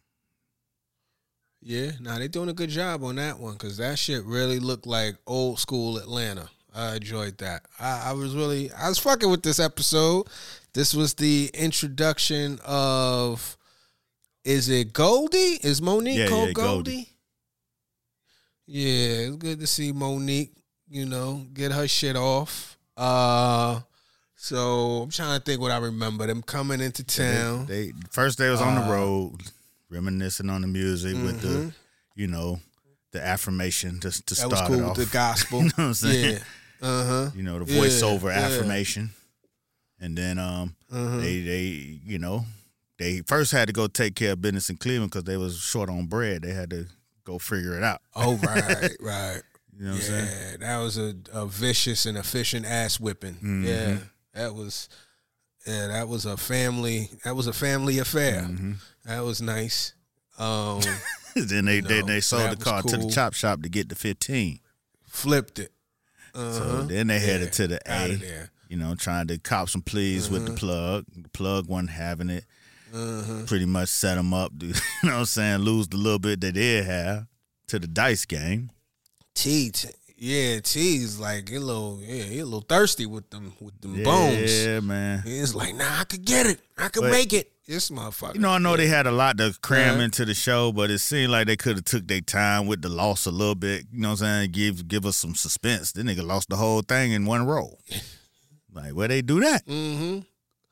Yeah, nah, they doing a good job on that one because that shit really looked like old school Atlanta. I enjoyed that. I, I was really, I was fucking with this episode. This was the introduction of, is it Goldie? Is Monique Yeah, called yeah, Goldie? Goldie. Yeah, it's good to see Monique, you know, get her shit off. Uh, so I'm trying to think what I remember. Them coming into town. They, they first they was on Uh, the road, reminiscing on the music with the, Mhm. you know, the affirmation to to that start was cool it with off. the gospel. You know what I'm saying? Yeah. Uh-huh. You know, the Yeah, voiceover yeah. affirmation, and then um, Uh-huh. they they you know they first had to go take care of business in Cleveland because they was short on bread. They had to go figure it out. Oh, right, right. You know what I'm saying? Yeah, that was a, a vicious and efficient ass whipping. Mhm. Yeah, that was, yeah, that was a family. That was a family affair. Mhm. That was nice. Um, then they You they know, they sold that the was car to the cool. chop shop to get the fifteen. flipped it. Uh-huh. So then they headed to the out A. of there. You know, trying to cop some pleas with the Uh-huh. plug. The plug wasn't having it. Uh-huh. Pretty much set them up. You know what I'm saying? Lose the little bit they did have to the dice game. T, T, yeah, T's like he a little, yeah, he a little thirsty with them with them Yeah, bones. man. He's like, nah, I could get it. I could But- make it. This motherfucker. You know, I know they had a lot to cram Uh-huh. into the show, but it seemed like they could have took their time with the loss a little bit. You know what I'm saying? Give give us some suspense. This nigga lost the whole thing in one roll. Like, where they do that? Mm-hmm.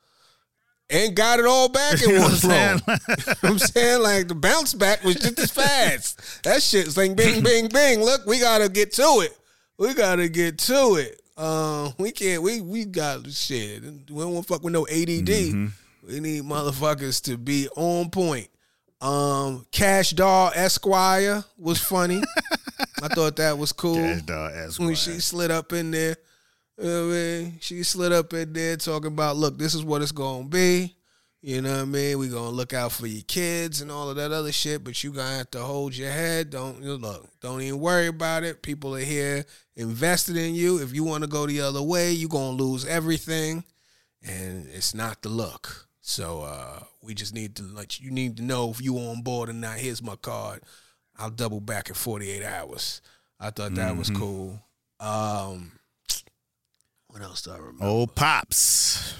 And got it all back in You know one what I'm roll. saying? I'm saying, like, the bounce back was just as fast. That shit's like bing, bing, bing. Look, we gotta get to it. We gotta get to it. Uh, we can't. We we got shit. We don't want to fuck with no A D D. Mm-hmm. We need motherfuckers to be on point. Um, Cash Doll Esquire was funny. I thought that was cool Cash Dog Esquire. when she slid up in there. You know what I mean? She slid up in there talking about, look, this is what it's going to be. You know what I mean? We're going to look out for your kids and all of that other shit, but you going to have to hold your head. Don't, you know, look, don't even worry about it. People are here invested in you. If you want to go the other way, you're going to lose everything, and it's not the look. So uh, we just need to let you, you need to know if you on board or not. Here's my card. I'll double back in forty-eight hours. I thought that mm-hmm. was cool. Um, what else do I remember? Old Pops.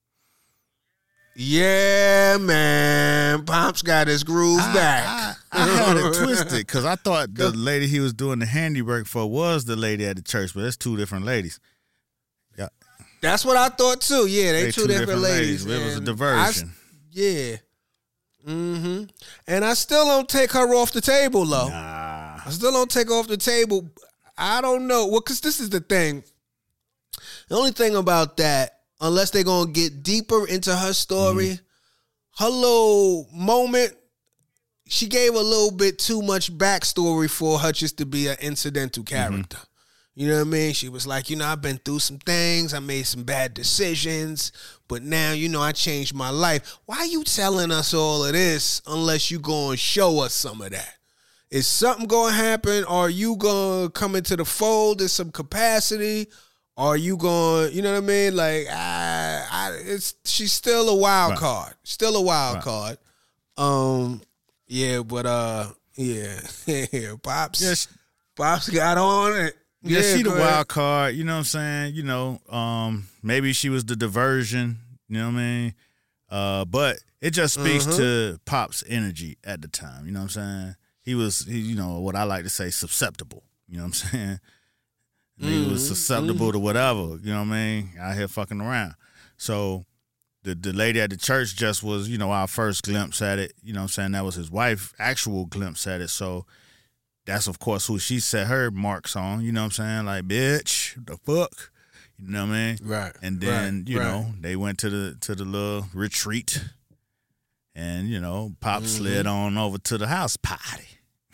Yeah, man. Pops got his groove I, back. I, I had it twisted because I thought the lady he was doing the handiwork for was the lady at the church, but it's two different ladies. Yeah. That's what I thought too. Yeah, they, they two, two different, different ladies. ladies. It was a diversion. I, yeah. Mm-hmm. And I still don't take her off the table, though. Nah. I still don't take her off the table. I don't know. Well, because this is the thing. The only thing about that, unless they're going to get deeper into her story, mm-hmm. her little moment, she gave a little bit too much backstory for her just to be an incidental character. Mm-hmm. You know what I mean? She was like, you know, I've been through some things. I made some bad decisions. But now, you know, I changed my life. Why are you telling us all of this unless you going to show us some of that? Is something going to happen? Are you going to come into the fold in some capacity? Are you going, you know what I mean? Like, I, I, it's she's still a wild right. card. Still a wild right. card. Um, yeah, but, uh, yeah. yeah Pops, yes. Pops got on it. Yeah, yeah, she the ahead. wild card, you know what I'm saying? You know, um, maybe she was the diversion, you know what I mean? Uh, but it just speaks uh-huh. to Pop's energy at the time, you know what I'm saying? He was, he, you know, what I like to say, susceptible, you know what I'm saying? Mm-hmm. He was susceptible mm-hmm. to whatever, you know what I mean? Out here fucking around. So the the lady at the church just was, you know, our first glimpse at it, you know what I'm saying? That was his wife, actual glimpse at it, so that's, of course, who she set her marks on, you know what I'm saying? Like, bitch, the fuck, you know what I mean? Right. And then, right, you right. know, they went to the to the little retreat, and, you know, Pop mm-hmm. slid on over to the house party.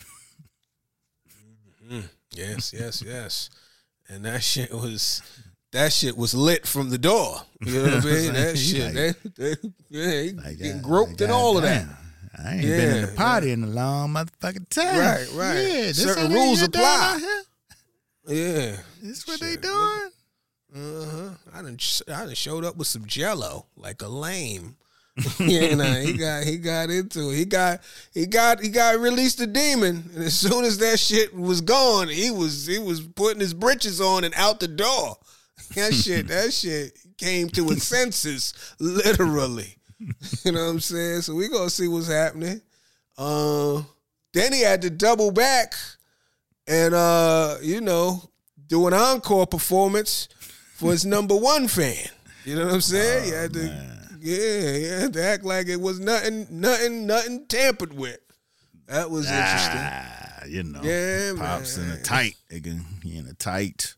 mm-hmm. Yes, yes, yes. And that shit was, that shit was lit from the door. You know what I mean? That shit, like, they, they, yeah, he like, getting groped and all of that. I ain't yeah, been in the party yeah. in a long motherfucking time. Right, right. Yeah, this certain rules apply. Yeah, this what Shit. they doing. Uh huh. I done, I done showed up with some Jello like a lame. Yeah, nah, he got, he got into it. He got, he got, he got released the demon, and as soon as that shit was gone, he was, he was putting his britches on and out the door. That shit, that shit came to its senses, literally. You know what I'm saying? So we gonna see what's happening. Uh, then he had to double back and uh, you know, do an encore performance for his number one fan. You know what I'm saying? Oh, he had to, man. yeah, he had to act like it was nothing, nothing, nothing tampered with. That was ah, interesting. You know, yeah, Pops man. in a tight, nigga. He in a tight.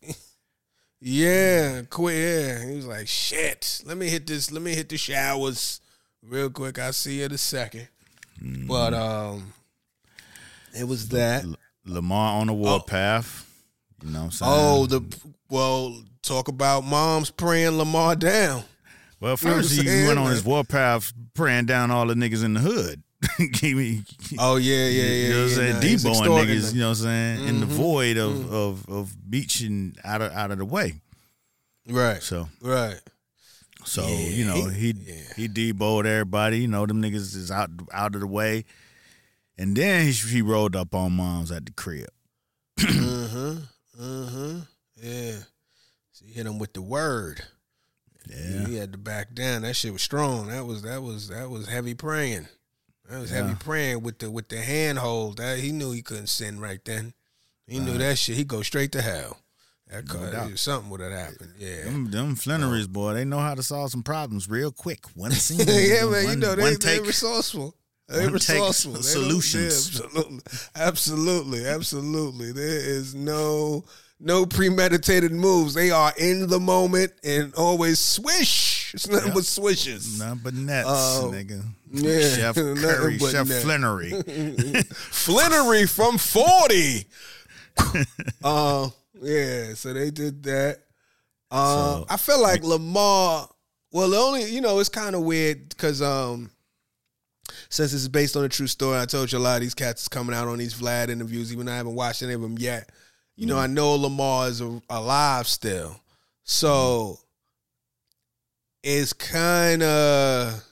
Yeah, quick. Yeah, he was like, "Shit, let me hit this. Let me hit the showers real quick. I'll see you in a second." Mm. But um, it was that L- Lamar on the warpath. Oh. You know what I'm saying? Oh, the well, talk about moms praying Lamar down. Well, first you know he went on his warpath praying down all the niggas in the hood. me, oh yeah, yeah, yeah. You know what I'm yeah, saying? nah, Deboing niggas, them. You know what I'm saying? Mm-hmm. In the void of, mm-hmm. of of beaching out of out of the way. Right. So right. So, yeah, you know, he yeah. he deboed everybody, you know, them niggas is out out of the way. And then he, he rolled up on moms at the crib. uh-huh. Uh-huh. Yeah. So he hit him with the word. Yeah. He had to back down. That shit was strong. That was that was that was heavy praying. That was yeah. heavy praying with the with the handhold. That he knew he couldn't sin right then. He uh, knew that shit. He'd go straight to hell. That no something would have happened. Yeah. Them, them Flannerys, um, boy, they know how to solve some problems real quick. One scene. yeah, man, one, you know, they, they take, resourceful. They resourceful. They solutions. Absolutely. Absolutely. Absolutely. There is no no premeditated moves. They are in the moment and always swish. It's nothing yep. but swishes. Nothing but nets, um, nigga. Yeah. Chef Curry, Chef net. Flannery. Flannery from forty. uh, yeah, so they did that. Um, so, I feel like Lamar. Well, the only you know it's kind of weird because um, since it's based on a true story, I told you a lot of these cats is coming out on these Vlad interviews, even though I haven't watched any of them yet. You know, mm. I know Lamar is a, alive still, so mm. it's kind of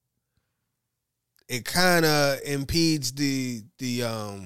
it kind of impedes the the um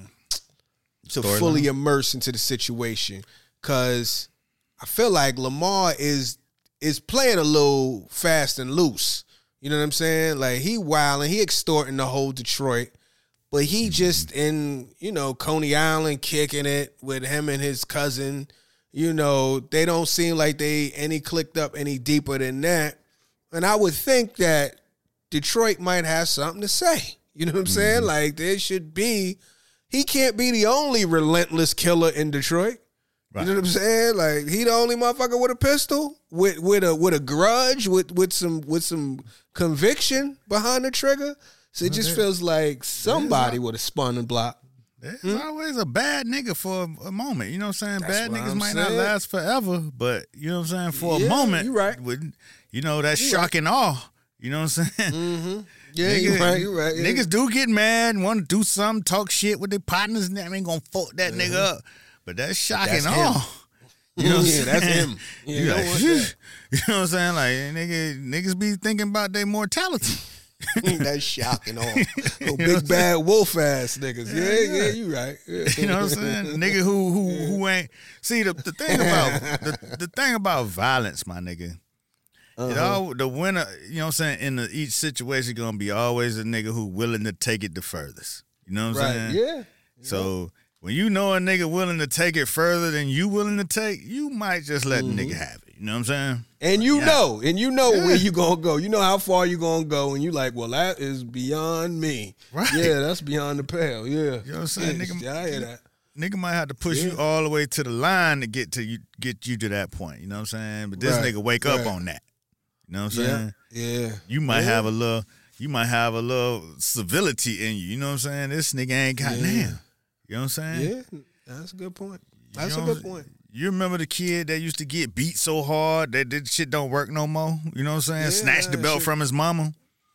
to story fully line. immerse into the situation because I feel like Lamar is. is playing a little fast and loose. You know what I'm saying? Like, he wilding, he extorting the whole Detroit, but he just in, you know, Coney Island kicking it with him and his cousin. You know, they don't seem like they any clicked up any deeper than that. And I would think that Detroit might have something to say. You know what I'm mm-hmm. saying? Like, there should be, he can't be the only relentless killer in Detroit. Right. You know what I'm saying? Like, he the only motherfucker with a pistol, with with a with a grudge, with with some with some conviction behind the trigger. So it just feels like somebody would have spun and blocked. There's hmm? always a bad nigga for a, a moment. You know what I'm saying? That's bad niggas I'm might saying. not last forever, but you know what I'm saying? For yeah, a moment, you right. With, you know, that you shock right. and awe. You know what I'm saying? Mm-hmm. Yeah, niggas, you right, you right. Yeah. Niggas do get mad and want to do something, talk shit with their partners, and they ain't gonna fuck that mm-hmm. nigga up. But that's shocking all. You know what I'm yeah, saying? That's him. Yeah, you, like, that. you know what I'm saying? Like, nigga, niggas be thinking about their mortality. That's shocking all. Oh, big bad wolf ass niggas. Yeah, yeah, yeah, you right. Yeah. You know what I'm saying? Nigga who who who ain't see the, the thing about the, the thing about violence, my nigga. Uh-huh. It all the winner, you know what I'm saying, in the, each situation gonna be always a nigga who willing to take it the furthest. You know what I'm right. saying? Yeah. So when you know a nigga willing to take it further than you willing to take, you might just let mm-hmm. the nigga have it. You know what I'm saying? And you yeah. know, and you know yeah. where you gonna go. You know how far you gonna go, and you like, well, that is beyond me. Right? Yeah, that's beyond the pale. Yeah. You know what I'm saying? Yes, nigga, yeah, I hear that. Nigga might have to push yeah. you all the way to the line to get to you, get you to that point. You know what I'm saying? But this right. nigga wake right. up on that. You know what I'm saying? Yeah. yeah. You might yeah. have a little. You might have a little civility in you. You know what I'm saying? This nigga ain't got yeah. damn. You know what I'm saying? Yeah. That's a good point. That's you know, a good point. You remember the kid that used to get beat so hard that this shit don't work no more? You know what I'm saying? Yeah, Snatched the belt shit. from his mama.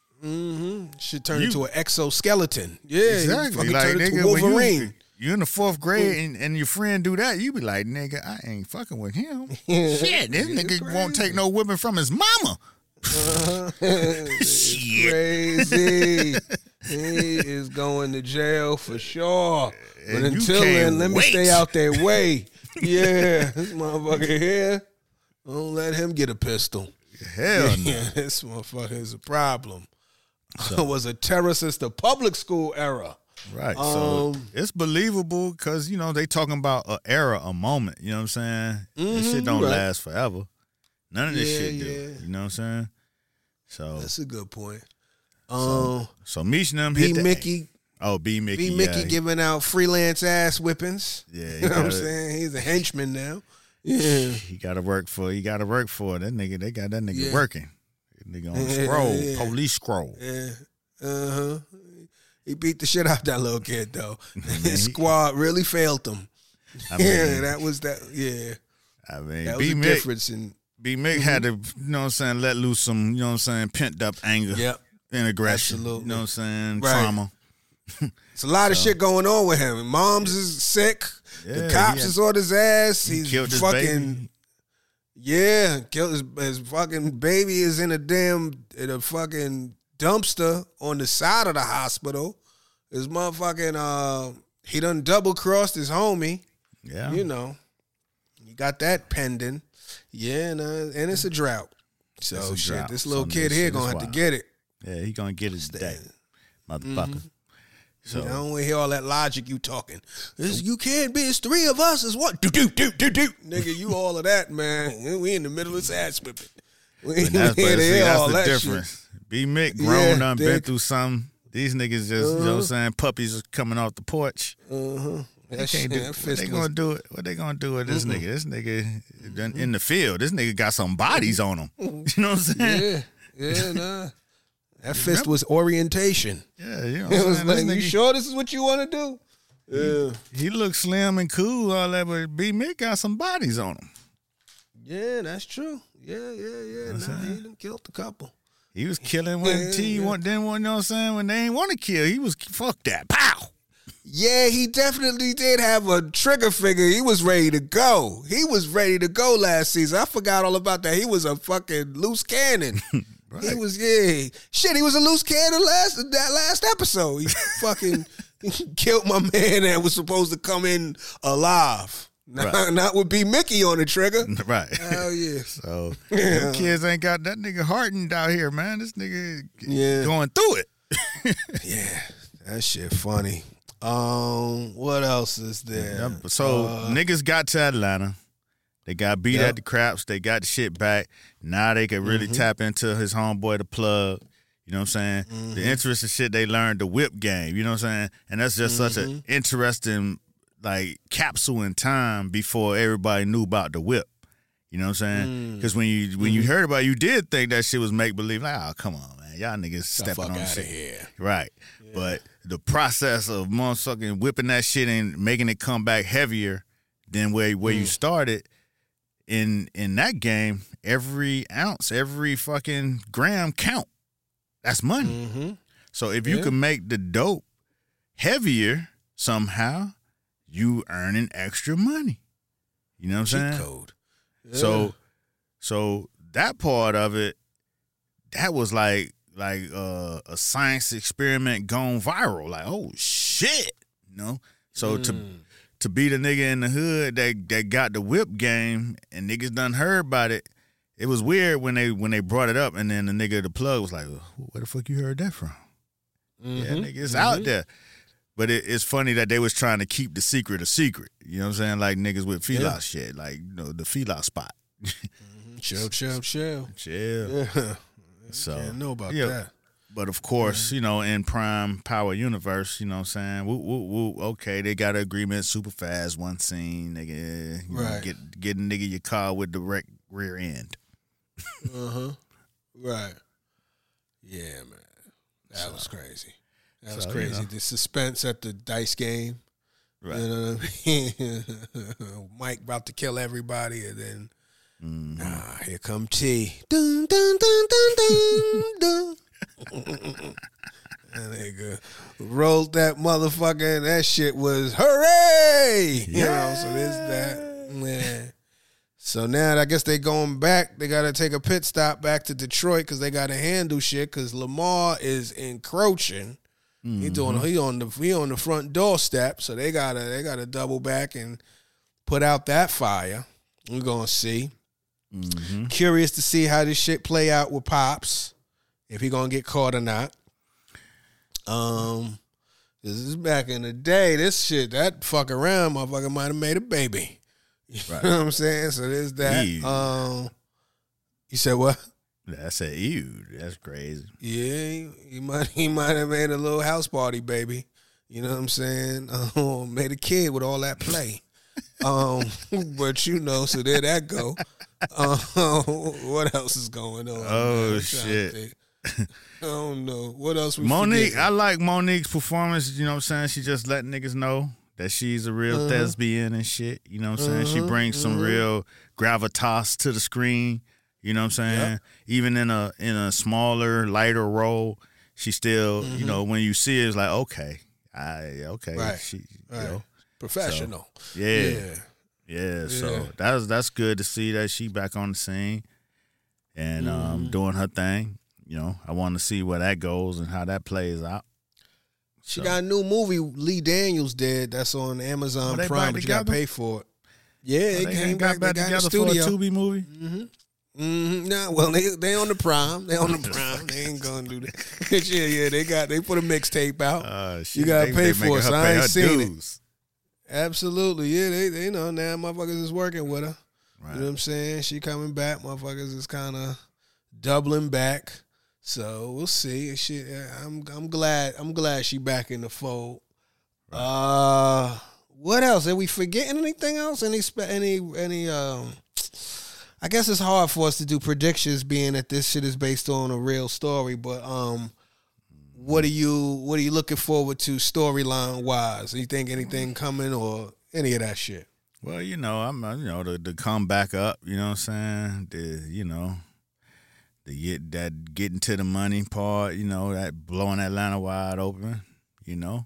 Mm-hmm. Should turn you, into an exoskeleton. Yeah, exactly. Like, turn nigga, into Wolverine. You, you're in the fourth grade and, and your friend do that, you be like, nigga, I ain't fucking with him. Shit, this nigga crazy. won't take no whipping from his mama. Uh-huh. Shit. Crazy. He is going to jail for sure. But and until then, let me wait. stay out their way. Yeah, this motherfucker here, don't let him get a pistol. Hell no. Yeah, this motherfucker is a problem. So, was a terror since the public school era. Right. Um, so it's believable because, you know, they talking about an era, a moment. You know what I'm saying? Mm-hmm, this shit don't right. last forever. None of this yeah, shit yeah. do. You know what I'm saying? So that's a good point. So, um, so Meech and them B hit the Mickey. Oh, B Mickey. B Mickey yeah. giving out freelance ass whippings. Yeah, you know gotta, what I'm saying? He's a henchman now. Yeah, he got to work for. He got to work for that nigga. They got that nigga yeah. working. That nigga on yeah, scroll, yeah. police scroll. Yeah, uh huh. He beat the shit out that little kid though. His squad really failed him. I mean, yeah, that was that. Yeah, I mean, that was B the Mick, difference in. B Mick mm-hmm. had to, you know what I'm saying, let loose some, you know what I'm saying, pent up anger. Yep. And aggression. Absolutely. You know what I'm saying? Right. Trauma. It's a lot so, of shit going on with him. Mom's is sick. Yeah, the cops had, is on his ass. He's killed his fucking baby. Yeah, killed his, his fucking baby is in a damn in a fucking dumpster on the side of the hospital. His motherfucking uh he done double crossed his homie. Yeah. You know. He got that pending. Yeah, and, uh, and it's a drought. So a shit, drought. this little Some kid here gonna have wild. to get it. Yeah, he gonna get it today, motherfucker. Mm-hmm. So I don't want to hear all that logic you talking. This, you can't be. It's three of us. It's what? Do do do do do. Nigga, you all of that, man. We in the middle of ass whipping. We ain't that's, here to see, hear that's all the that difference. shit. B Mick grown Yeah, up, been through something. These niggas just, uh-huh. you know what I'm saying, puppies are coming off the porch. Uh-huh. They That can't shit, do, that what fist they was- gonna do it? What they gonna do with this Mm-mm. nigga? This nigga done in the field. This nigga got some bodies on him. You know what I'm saying? Yeah, yeah, nah. That fist was orientation. Yeah, you know what It I'm was saying? like, This you nigga- sure this is what you want to do? Yeah. He looks slim and cool, all that, but B Mick got some bodies on him. Yeah, that's true. Yeah, yeah, yeah. Nah, he done killed a couple. He was killing when yeah, T yeah. want, didn't want, you know what I'm saying? When they ain't want to kill, he was, fuck that. Pow! Yeah, he definitely did have a trigger finger. He was ready to go. He was ready to go last season. I forgot all about that. He was a fucking loose cannon. Right. He was, yeah. Shit, he was a loose cannon last that last episode. He fucking killed my man that was supposed to come in alive. Not, right. not with B. Mickey on the trigger. Right. Hell yeah. So, yeah. Them kids ain't got that nigga hardened out here, man. This nigga yeah. going through it. Yeah. That shit funny. Um, what else is there? So, uh, niggas got to Atlanta. They got beat yep. at the craps. They got the shit back. Now they can really mm-hmm. tap into his homeboy, the plug. You know what I'm saying? Mm-hmm. The interesting shit they learned, the whip game. You know what I'm saying? And that's just mm-hmm. such an interesting, like, capsule in time before everybody knew about the whip. You know what I'm saying? Because mm. when you when mm-hmm. you heard about it, you did think that shit was make-believe. Like, oh, come on, man. Y'all niggas stepping on shit. Here. Right. Yeah. But the process of motherfucking whipping that shit and making it come back heavier than where, where mm. you started, in in that game, every ounce, every fucking gram count. That's money. Mm-hmm. So if you yeah. can make the dope heavier somehow, you earning extra money. You know what I'm Cheat saying? Code. Yeah. So so that part of it, that was like like uh, a science experiment gone viral. Like, oh shit. You know? So mm. to to be the nigga in the hood that that got the whip game and niggas done heard about it, it was weird when they when they brought it up and then the nigga the plug was like, where the fuck you heard that from? Mm-hmm. Yeah, nigga, it's mm-hmm. out there. But it, it's funny that they was trying to keep the secret a secret. You know what I'm saying? Like niggas with fila yeah. shit, like, you know, the fila spot. mm-hmm. Chill, chill, chill. Chill. Yeah. So, can't know about yeah. that. But of course, mm-hmm. you know, in Prime Power Universe, you know what I'm saying? Woo, woo, woo. Okay, they got an agreement super fast, one scene, nigga. You right. know, get, get a nigga your car with direct rear end. uh-huh. Right. Yeah, man. That so, was crazy. That was so, crazy. You know. The suspense at the dice game. Right. You know what I mean? Mike about to kill everybody, and then, mm-hmm. ah, here come T. Dun, dun, dun, dun, dun, dun. And nigga rolled that motherfucker, and that shit was hooray! You yeah. know, so there's that. Man. So now I guess they going back. They got to take a pit stop back to Detroit because they got to handle shit because Lamar is encroaching. Mm-hmm. He doing he on the he on the front doorstep, so they gotta they gotta double back and put out that fire. We're gonna see. Mm-hmm. Curious to see how this shit play out with Pops, if he gonna get caught or not. Um, this is back in the day. This shit, that fuck around, motherfucker might have made a baby. You right. know what I'm saying? So there's that. Ew. Um, you said what? I said, ew, that's crazy. Yeah, he, he might he might have made a little house party, baby. You know what I'm saying? Um, made a kid with all that play. um, but you know, so there that go. Um, what else is going on? Oh shit. I don't know. What else we Monique, forgetting? I like Monique's performance, you know what I'm saying? She just letting niggas know that she's a real uh-huh. thespian and shit. You know what I'm saying? Uh-huh. She brings some uh-huh. real gravitas to the screen. You know what I'm saying? Yep. Even in a in a smaller, lighter role, she still, mm-hmm. you know, when you see it, it's like, okay, I okay, right. she, you right. know, professional. So, yeah. yeah, yeah. So that's that's good to see that she back on the scene and mm-hmm. um, doing her thing. You know, I want to see where that goes and how that plays out. She so. got a new movie Lee Daniels did that's on Amazon oh, Prime, but you got to pay for it. Yeah, oh, it they came got back, back they got together the studio. for a Tubi movie. Mm-hmm. Mm-hmm. Nah, well, they they on the Prime. They on the Prime. They ain't gonna do that. yeah, yeah. They got they put a mixtape out. Uh, shit, you gotta they, pay they for it. So I ain't seen dues. it. Absolutely, yeah. They they know now. Motherfuckers is working with her. Right. You know what I'm saying? She coming back. Motherfuckers is kind of doubling back. So we'll see. She, I'm I'm glad I'm glad she back in the fold. Right. Uh, what else? Are we forgetting anything else? Any any any um. I guess it's hard for us to do predictions, being that this shit is based on a real story. But um, what are you what are you looking forward to storyline wise? Do you think anything coming or any of that shit? Well, you know, I'm uh, you know to, to come back up. You know what I'm saying? The you know, the get that getting to the money part. You know, that blowing Atlanta wide open. You know,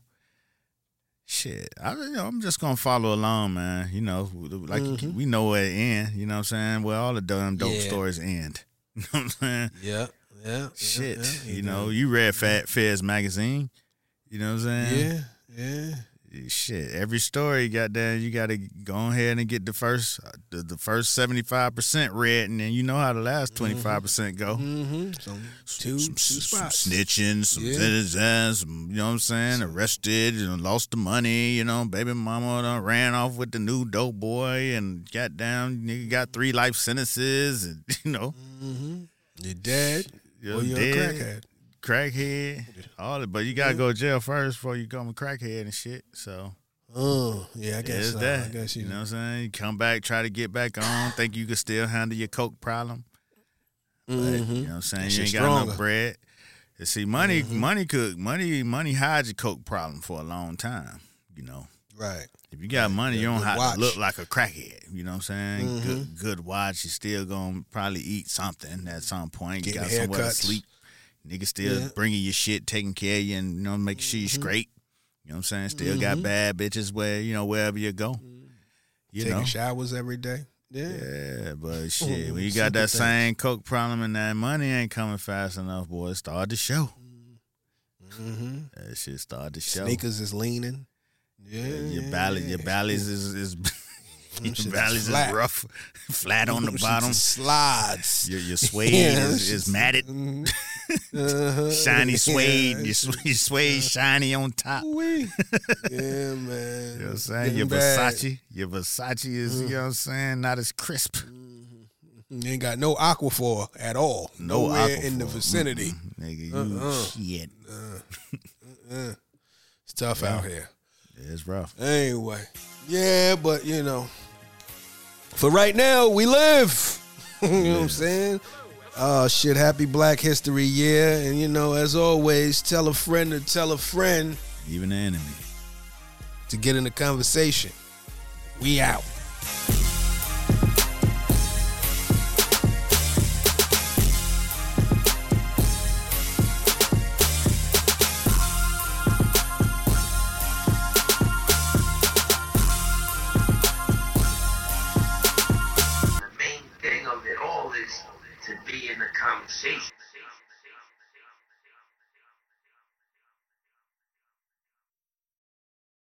shit. I you know I'm just gonna follow along, man. You know, like Mhm. we know where it end. You know what I'm saying? Where all the damn dope Yeah. stories end. You know what I'm saying? Yeah, yeah. Shit. yeah, you yeah. know, you read Fat Fez magazine. You know what I'm saying? Yeah, yeah. Shit, every story, goddamn, you got to go ahead and get the first, the, the first seventy-five percent read, and then you know how the last twenty-five percent go. Mm-hmm. Some two, some, two some spots. snitching, some Yeah. citizens, some, you know what I'm saying, arrested, you know, lost the money, you know, baby mama done ran off with the new dope boy, and goddamn, nigga got three life sentences, and, you know. Mm-hmm. You're dead, You're or you're dead. a crackhead. Crackhead, all it, but you gotta go to jail first before you become a crackhead and shit. So, Oh, yeah, I guess there's so. that. I guess you, you know what I'm saying? You come back, try to get back on, think you can still handle your coke problem. But, Mhm. you know what I'm saying? That You ain't shit got stronger. enough bread. You see, money, Mhm. money could, money, money hides your coke problem for a long time. You know, right. if you got money, Yeah, you don't good have watch. to look like a crackhead. You know what I'm saying? Mhm. Good, good watch. You still gonna probably eat something at some point. You Getting got somewhere to haircuts. sleep. Niggas still Yeah. bringing your shit, taking care of you, and you know, making sure you're straight. You know what I'm saying? Still got Mhm. bad bitches where you know wherever you go. You Taking know. showers every day. Yeah. Yeah, but shit, when you Simple got that things. same coke problem and that money ain't coming fast enough, boy, it start to show. Mm-hmm. That shit start to show. Sneakers is leaning. Yeah. your yeah, belly, yeah. your bellies is is Them your shits is bellies is flat. rough, flat on the Them shits bottom. is slides. Your your suede Yeah, is, them is shits- matted, Mhm. Uh-huh. shiny suede. Yeah. Your, su- your suede shiny on top. You Ooh-wee. Yeah, man. know what I'm saying? Getting Your bad. Versace, your Versace is you know what I'm saying, not as crisp. You ain't got no Aquaphor at all. No Nowhere Aquaphor. in the vicinity. Mm-mm. Nigga, you Uh-uh. shit. Uh, it's tough out here. It's rough. Anyway, yeah, but you know, for right now, we live. You know what I'm saying? Oh shit! Happy Black History Year, and you know, as always, tell a friend to tell a friend Even the enemy. to get in the conversation. We out. The main thing of it all is to be in the conversation.